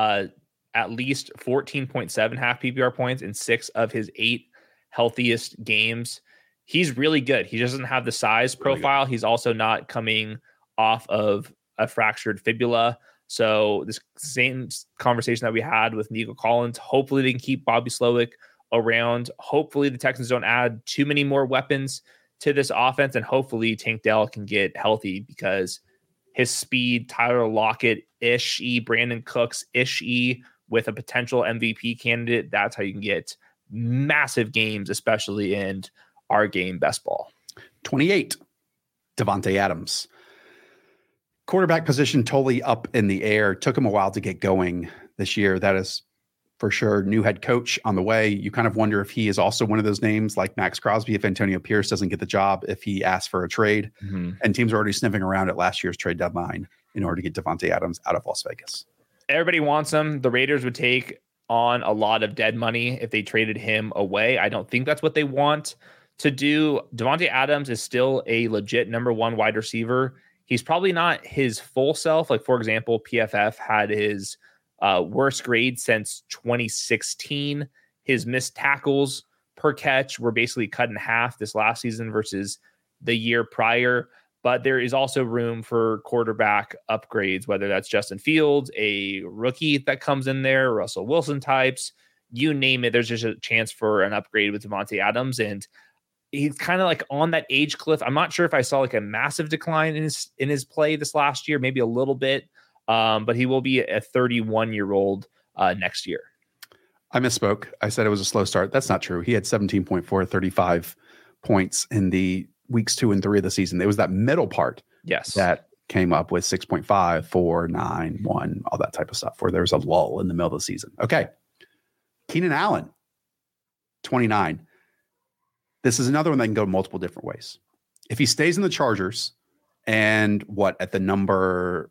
at least 14.7 half PPR points in 6 of his 8 healthiest games. He's really good. He doesn't have the size profile. He's also not coming off of a fractured fibula. So this same conversation that we had with Nico Collins, hopefully they can keep Bobby Slowick around. Hopefully the Texans don't add too many more weapons to this offense, and hopefully Tank Dell can get healthy because his speed, Tyler Lockett-ish, Brandon Cooks-ish with a potential MVP candidate, that's how you can get massive games, especially in our game best ball.
28, Davante Adams. Quarterback position totally up in the air. Took him a while to get going this year. That is for sure. New head coach on the way. You kind of wonder if he is also one of those names like Max Crosby, if Antonio Pierce doesn't get the job, if he asks for a trade. And teams are already sniffing around at last year's trade deadline in order to get Davante Adams out of Las Vegas.
Everybody wants him. The Raiders would take on a lot of dead money if they traded him away. I don't think that's what they want to do. Davante Adams is still a legit number 1 wide receiver. He's probably not his full self. Like, for example, PFF had his worst grade since 2016. His missed tackles per catch were basically cut in half this last season versus the year prior. But there is also room for quarterback upgrades, whether that's Justin Fields, a rookie that comes in there, Russell Wilson types, you name it. There's just a chance for an upgrade with Davante Adams. And he's kind of like on that age cliff. I'm not sure if I saw like a massive decline in his play this last year, maybe a little bit, but he will be a 31-year-old next year.
I misspoke. I said it was a slow start. That's not true. He had 17.4, 35 points in the weeks 2 and 3 of the season. It was that middle part that came up with 6.5, 4, 9, 1, all that type of stuff where there was a lull in the middle of the season. Okay. Keenan Allen, 29. This is another one that can go multiple different ways. If he stays in the Chargers and at the number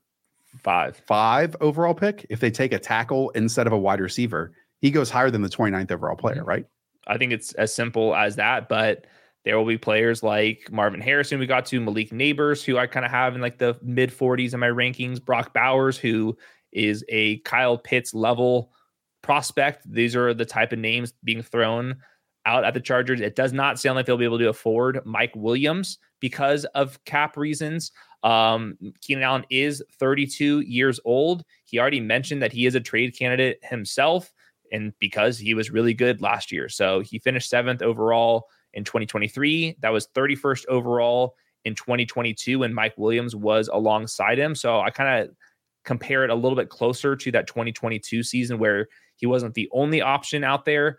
5 overall pick, if they take a tackle instead of a wide receiver, he goes higher than the 29th overall player, right?
I think it's as simple as that, but there will be players like Marvin Harrison, we got to Malik Neighbors, who I kind of have in like the mid 40s in my rankings, Brock Bowers, who is a Kyle Pitts level prospect. These are the type of names being thrown out at the Chargers. It does not sound like they'll be able to afford Mike Williams because of cap reasons. Keenan Allen is 32 years old. He already mentioned that he is a trade candidate himself, and because he was really good last year. So he finished 7th overall in 2023. That was 31st overall in 2022 when Mike Williams was alongside him. So I kind of compare it a little bit closer to that 2022 season where he wasn't the only option out there.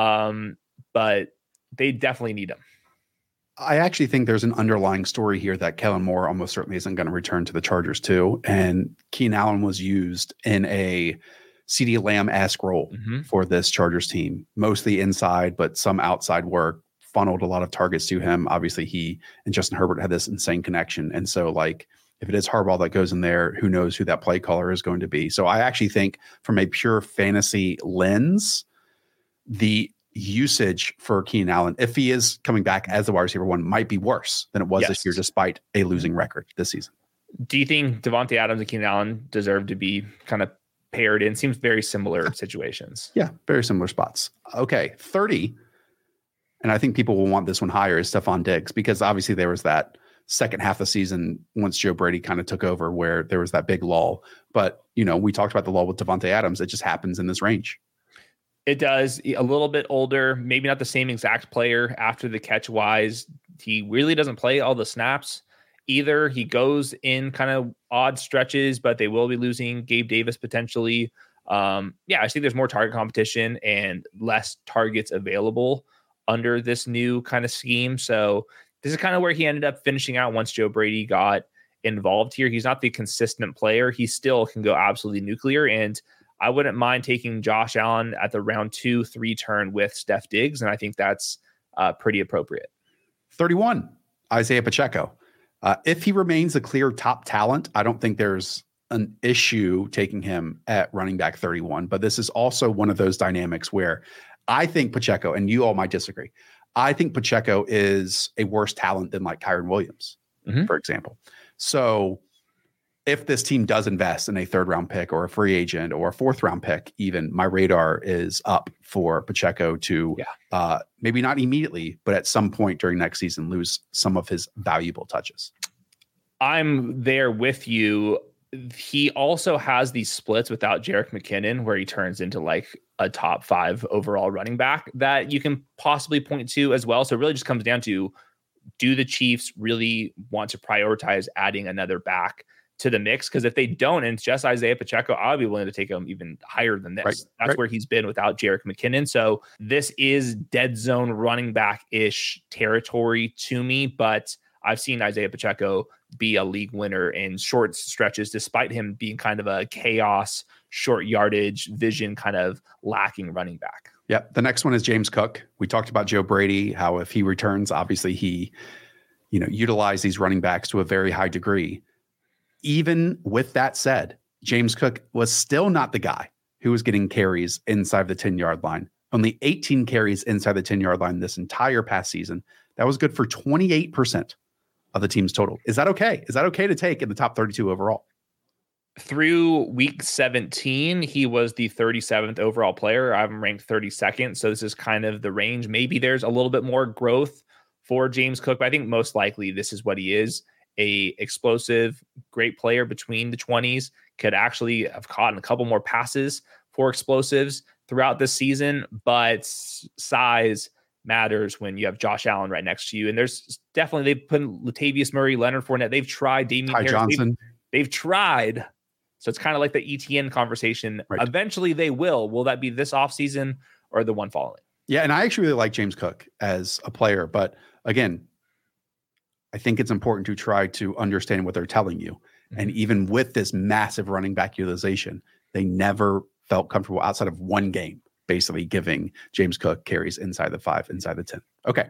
But they definitely need him.
I actually think there's an underlying story here that Kellen Moore almost certainly isn't going to return to the Chargers too. And Keenan Allen was used in a CeeDee Lamb-esque role for this Chargers team, mostly inside, but some outside work, funneled a lot of targets to him. Obviously, he and Justin Herbert had this insane connection. And so, like, if it is Harbaugh that goes in there, who knows who that play caller is going to be. So I actually think from a pure fantasy lens, the usage for Keenan Allen, if he is coming back as the wide receiver 1, might be worse than it was this year, despite a losing record this season.
Do you think Davante Adams and Keenan Allen deserve to be kind of paired in? Seems very similar situations.
Yeah, very similar spots. Okay, 30. And I think people will want this one higher is Stephon Diggs, because obviously there was that second half of the season once Joe Brady kind of took over where there was that big lull. But, we talked about the lull with Davante Adams. It just happens in this range.
It does. A little bit older, maybe not the same exact player after the catch wise. He really doesn't play all the snaps either. He goes in kind of odd stretches, but they will be losing Gabe Davis potentially. I think there's more target competition and less targets available under this new kind of scheme. So this is kind of where he ended up finishing out once Joe Brady got involved here. He's not the consistent player. He still can go absolutely nuclear. And I wouldn't mind taking Josh Allen at the round 2-3 turn with Steph Diggs. And I think that's pretty appropriate.
31, Isaiah Pacheco. If he remains a clear top talent, I don't think there's an issue taking him at running back 31. But this is also one of those dynamics where I think Pacheco, and you all might disagree, I think Pacheco is a worse talent than like Kyren Williams, for example. So if this team does invest in a 3rd round pick or a free agent or a 4th round pick, even, my radar is up for Pacheco to maybe not immediately, but at some point during next season, lose some of his valuable touches.
I'm there with you. He also has these splits without Jerick McKinnon where he turns into like a top 5 overall running back that you can possibly point to as well. So it really just comes down to, do the Chiefs really want to prioritize adding another back to the mix? Because if they don't, and it's just Isaiah Pacheco, I'll be willing to take him even higher than this. That's where he's been without Jerick McKinnon. So this is dead zone running back-ish territory to me, but I've seen Isaiah Pacheco be a league winner in short stretches, despite him being kind of a chaos, short yardage, vision kind of lacking running back.
Yep. The next one is James Cook. We talked about Joe Brady, how if he returns, obviously he, utilized these running backs to a very high degree. Even with that said, James Cook was still not the guy who was getting carries inside the 10-yard line. Only 18 carries inside the 10-yard line this entire past season. That was good for 28% of the team's total. Is that okay? Is that okay to take in the top 32 overall?
Through week 17, he was the 37th overall player. I'm ranked 32nd. So this is kind of the range. Maybe there's a little bit more growth for James Cook, but I think most likely this is what he is. A explosive, great player between the 20s, could actually have caught a couple more passes for explosives throughout this season, but size matters when you have Josh Allen right next to you. And there's definitely, they've put Latavius Murray, Leonard Fournette, they've tried Damian Harris,
Johnson.
They've tried. So it's kind of like the ETN conversation. Right. Eventually they will. Will that be this offseason or the one following?
Yeah, and I actually really like James Cook as a player, but again, I think it's important to try to understand what they're telling you. Mm-hmm. And even with this massive running back utilization, they never felt comfortable outside of one game, basically giving James Cook carries inside the 5, inside the 10. Okay.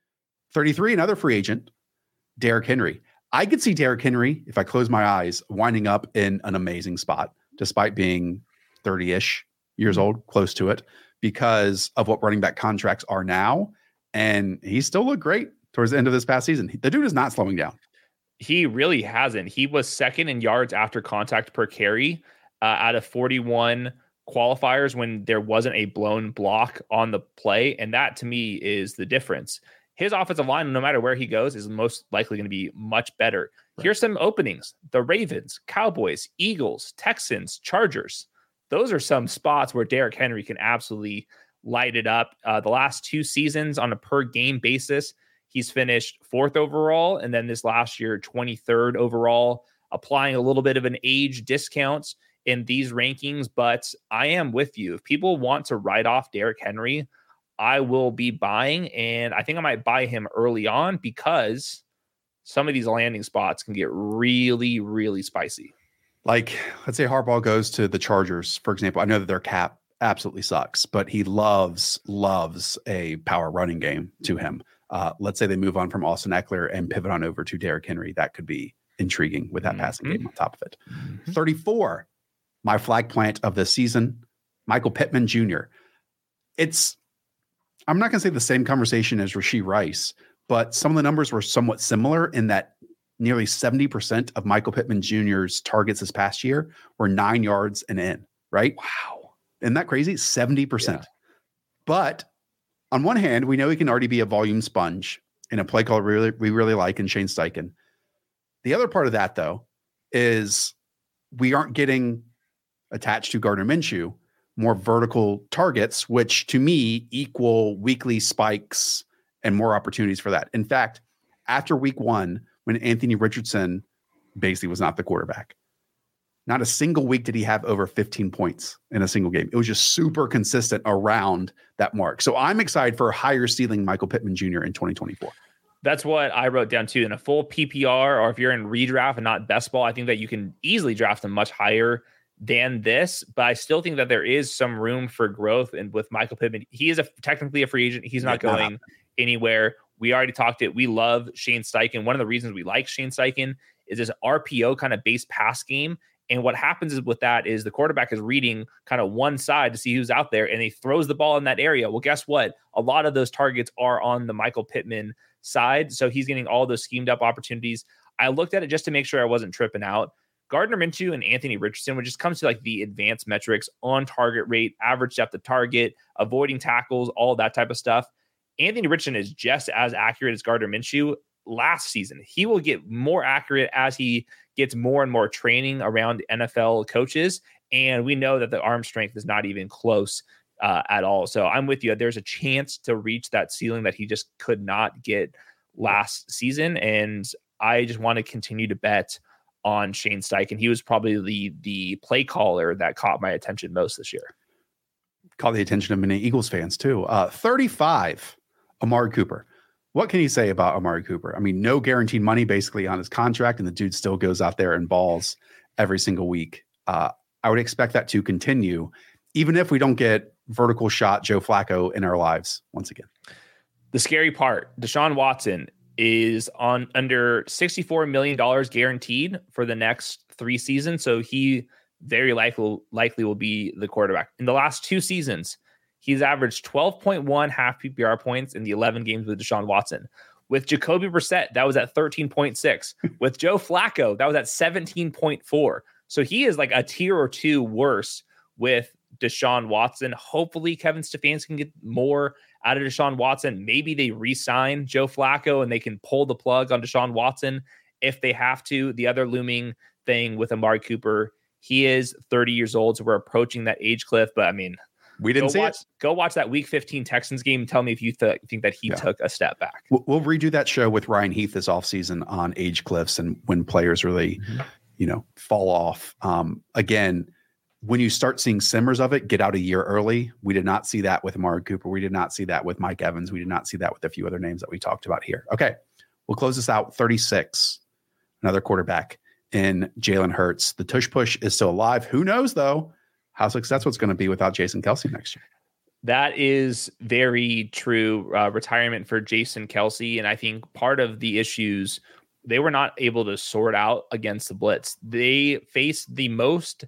33, another free agent, Derrick Henry. I could see Derrick Henry, if I close my eyes, winding up in an amazing spot, despite being 30-ish years old, close to it, because of what running back contracts are now. And he still looked great towards the end of this past season. The dude is not slowing down.
He really hasn't. He was second in yards after contact per carry out of 41 qualifiers when there wasn't a blown block on the play. And that to me is the difference. His offensive line, no matter where he goes, is most likely going to be much better. Right. Here's some openings. The Ravens, Cowboys, Eagles, Texans, Chargers. Those are some spots where Derrick Henry can absolutely light it up. The last 2 seasons on a per game basis, he's finished 4th overall. And then this last year, 23rd overall, applying a little bit of an age discount in these rankings. But I am with you. If people want to write off Derrick Henry, I will be buying. And I think I might buy him early on because some of these landing spots can get really, really spicy.
Like, let's say Harbaugh goes to the Chargers, for example. I know that their cap absolutely sucks, but he loves a power running game to him. Let's say they move on from Austin Eckler and pivot on over to Derrick Henry. That could be intriguing with that passing game on top of it. 34, my flag plant of the season, Michael Pittman Jr. I'm not going to say the same conversation as Rashee Rice, but some of the numbers were somewhat similar in that nearly 70% of Michael Pittman Jr.'s targets this past year were 9 yards and in, right?
Wow.
Isn't that crazy? 70%. Yeah. But on one hand, we know he can already be a volume sponge in a play call we really like in Shane Steichen. The other part of that, though, is we aren't getting attached to Gardner Minshew, more vertical targets, which to me equal weekly spikes and more opportunities for that. In fact, after week 1, when Anthony Richardson basically was not the quarterback, not a single week did he have over 15 points in a single game. It was just super consistent around that mark. So I'm excited for a higher ceiling Michael Pittman Jr. in 2024.
That's what I wrote down too. In a full PPR, or if you're in redraft and not best ball, I think that you can easily draft them much higher than this. But I still think that there is some room for growth. And with Michael Pittman, he is technically a free agent. He's not going anywhere. We already talked it. We love Shane Steichen. One of the reasons we like Shane Steichen is this RPO kind of base pass game. And what happens is with that is the quarterback is reading kind of one side to see who's out there, and he throws the ball in that area. Well, guess what? A lot of those targets are on the Michael Pittman side. So he's getting all those schemed up opportunities. I looked at it just to make sure I wasn't tripping out. Gardner Minshew and Anthony Richardson, which just comes to like the advanced metrics on target rate, average depth of target, avoiding tackles, all that type of stuff. Anthony Richardson is just as accurate as Gardner Minshew last season. He will get more accurate as he gets more and more training around NFL coaches. And we know that the arm strength is not even close at all. So I'm with you. There's a chance to reach that ceiling that he just could not get last season. And I just want to continue to bet on Shane Steichen. He was probably the play caller that caught my attention most this year.
Caught the attention of many Eagles fans too. 35, Amari Cooper. What can you say about Amari Cooper? I mean, no guaranteed money basically on his contract, and the dude still goes out there and balls every single week. I would expect that to continue, even if we don't get vertical shot Joe Flacco in our lives once again.
The scary part, Deshaun Watson is on under $64 million guaranteed for the next 3 seasons. So he very likely will be the quarterback. In the last 2 seasons, he's averaged 12.1 half PPR points in the 11 games with Deshaun Watson. With Jacoby Brissett, that was at 13.6. With Joe Flacco, that was at 17.4. So he is like a tier or 2 worse with Deshaun Watson. Hopefully Kevin Stefanski can get more out of Deshaun Watson. Maybe they re-sign Joe Flacco and they can pull the plug on Deshaun Watson if they have to. The other looming thing with Amari Cooper, he is 30 years old, so we're approaching that age cliff. But I mean,
we didn't see it.
Go watch that Week 15 Texans game and tell me if you think that he took a step back.
We'll redo that show with Ryan Heath this offseason on age cliffs and when players really, fall off. Again, when you start seeing simmers of it, get out a year early. We did not see that with Amari Cooper. We did not see that with Mike Evans. We did not see that with a few other names that we talked about here. Okay, we'll close this out. 36, another quarterback in Jalen Hurts. The tush push is still alive. Who knows, though, how successful it's going to be without Jason Kelce next year.
That is very true. Retirement for Jason Kelce. And I think part of the issues, they were not able to sort out against the blitz. They faced the most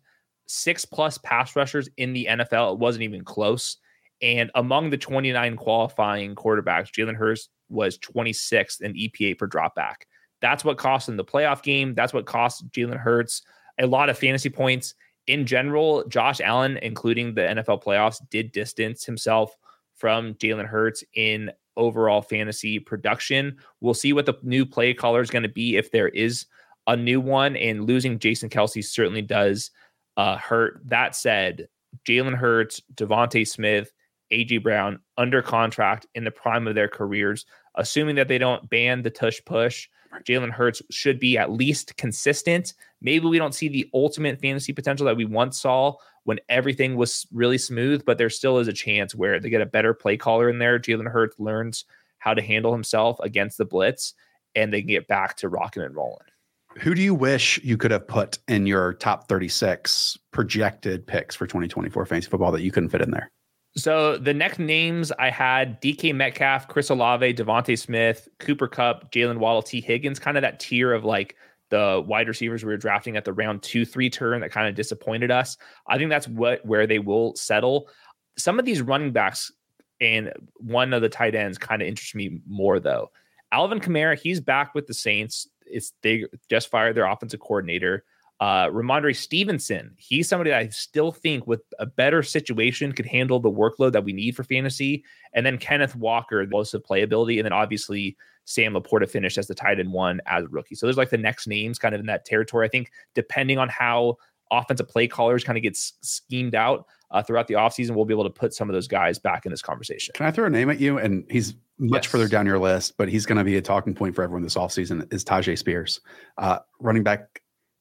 6+ pass rushers in the NFL. It wasn't even close. And among the 29 qualifying quarterbacks, Jalen Hurts was 26th in EPA per dropback. That's what cost him the playoff game. That's what cost Jalen Hurts a lot of fantasy points. In general, Josh Allen, including the NFL playoffs, did distance himself from Jalen Hurts in overall fantasy production. We'll see what the new play caller is going to be if there is a new one, and losing Jason Kelce certainly does hurt. That said, Jalen Hurts, Devontae Smith, A.J. Brown under contract in the prime of their careers, assuming that they don't ban the tush push, Jalen Hurts should be at least consistent. Maybe we don't see the ultimate fantasy potential that we once saw when everything was really smooth, but there still is a chance where they get a better play caller in there. Jalen Hurts learns how to handle himself against the blitz, and they can get back to rocking and rolling.
Who do you wish you could have put in your top 36 projected picks for 2024 fantasy football that you couldn't fit in there?
So the next names I had: DK Metcalf, Chris Olave, Devontae Smith, Cooper Kupp, Jalen Waddle, T. Higgins, kind of that tier of like the wide receivers we were drafting at the round 2-3 turn that kind of disappointed us. I think that's where they will settle. Some of these running backs and one of the tight ends kind of interests me more though. Alvin Kamara, he's back with the Saints. They just fired their offensive coordinator. Ramondre Stevenson, he's somebody that I still think with a better situation could handle the workload that we need for fantasy. And then Kenneth Walker, most of playability. And then obviously Sam Laporta finished as the tight end 1 as a rookie. So there's like the next names kind of in that territory. I think depending on how offensive play callers kind of get schemed out throughout the offseason, we'll be able to put some of those guys back in this conversation.
Can I throw a name at you? And he's much further down your list, but he's going to be a talking point for everyone this offseason is Tyjae Spears. Running back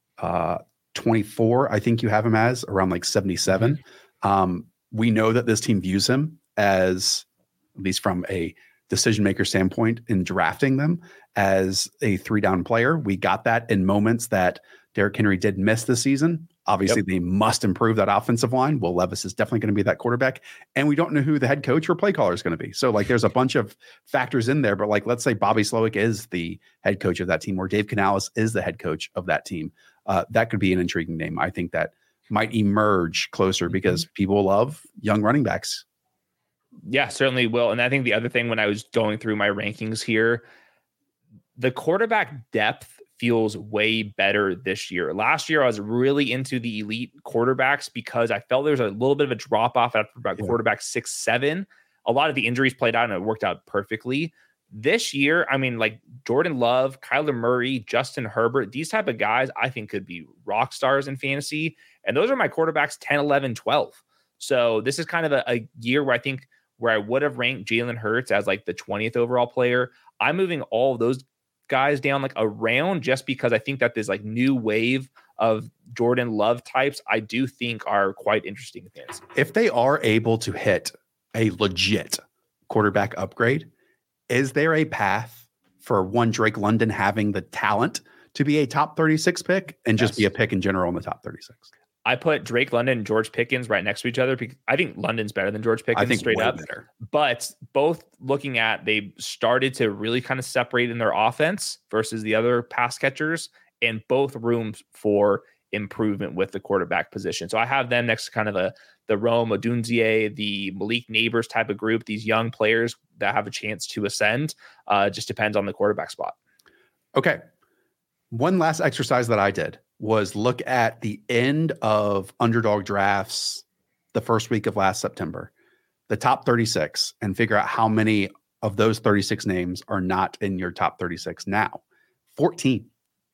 24, I think you have him as around like 77. We know that this team views him as, at least from a decision maker standpoint in drafting them as a 3-down player. We got that in moments that Derrick Henry did miss this season. Obviously, they must improve that offensive line. Will Levis is definitely going to be that quarterback. And we don't know who the head coach or play caller is going to be. So, like, there's a bunch of factors in there. But, like, let's say Bobby Slowick is the head coach of that team, or Dave Canales is the head coach of that team. That could be an intriguing name. I think that might emerge closer because people love young running backs.
Yeah, certainly will. And I think the other thing when I was going through my rankings here, the quarterback depth feels way better this year. Last year, I was really into the elite quarterbacks because I felt there was a little bit of a drop off after about quarterback 6, 7. A lot of the injuries played out and it worked out perfectly. This year, I mean, like Jordan Love, Kyler Murray, Justin Herbert, these type of guys I think could be rock stars in fantasy. And those are my quarterbacks 10, 11, 12. So this is kind of a year where I think where I would have ranked Jalen Hurts as like the 20th overall player, I'm moving all of those guys down like around just because I think that this like new wave of Jordan Love types, I do think are quite interesting in fantasy.
If they are able to hit a legit quarterback upgrade, is there a path for one Drake London having the talent to be a top 36 pick and just be a pick in general in the top 36?
I put Drake London and George Pickens right next to each other because I think London's better than George Pickens,
I think
straight up.
Better.
But both looking at, they started to really kind of separate in their offense versus the other pass catchers, and both rooms for improvement with the quarterback position. So I have them next to kind of the Rome Odunze, the Malik Neighbors type of group, these young players that have a chance to ascend. Just depends on the quarterback spot.
Okay. One last exercise that I did was look at the end of underdog drafts the first week of last September, the top 36, and figure out how many of those 36 names are not in your top 36 now. 14.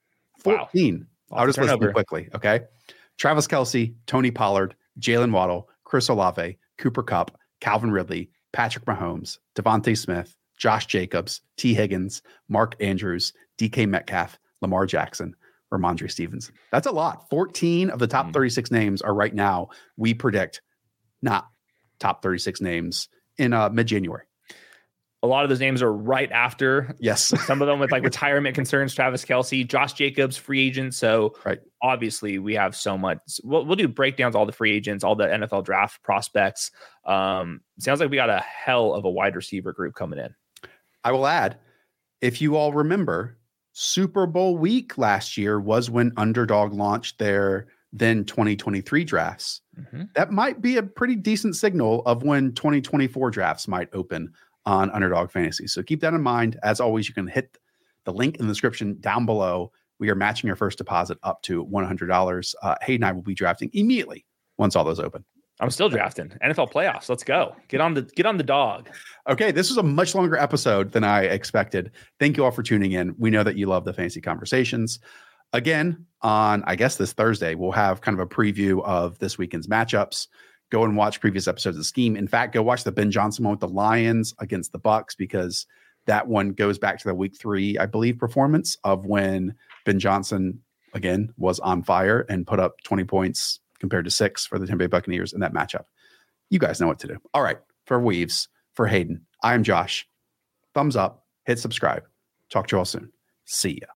14. Wow. I'll just list them quickly. Okay. Travis Kelce, Tony Pollard, Jalen Waddle, Chris Olave, Cooper Kupp, Calvin Ridley, Patrick Mahomes, Devontae Smith, Josh Jacobs, T. Higgins, Mark Andrews, DK Metcalf, Lamar Jackson, Ramondre Stevenson. That's a lot. 14 of the top 36 names are right now, we predict, not top 36 names in mid-January.
A lot of those names are right after.
Yes.
Some of them with like retirement concerns, Travis Kelce, Josh Jacobs, free agent. So obviously we have so much. We'll do breakdowns, all the free agents, all the NFL draft prospects. Sounds like we got a hell of a wide receiver group coming in.
I will add, if you all remember, Super Bowl week last year was when Underdog launched their then 2023 drafts. That might be a pretty decent signal of when 2024 drafts might open on Underdog Fantasy. So keep that in mind. As always, you can hit the link in the description down below. We are matching your first deposit up to $100. Hayden and I will be drafting immediately once all those open.
I'm still drafting NFL playoffs. Let's go. Get on the dog.
Okay. This was a much longer episode than I expected. Thank you all for tuning in. We know that you love the fantasy conversations. Again, on, I guess, this Thursday, we'll have kind of a preview of this weekend's matchups. Go and watch previous episodes of Scheme. In fact, go watch the Ben Johnson one with the Lions against the Bucks, because that one goes back to the week 3, I believe, performance of when Ben Johnson, again, was on fire and put up 20 points compared to 6 for the Tampa Bay Buccaneers in that matchup. You guys know what to do. All right. For Weaves, for Hayden, I am Josh. Thumbs up, hit subscribe. Talk to you all soon. See ya.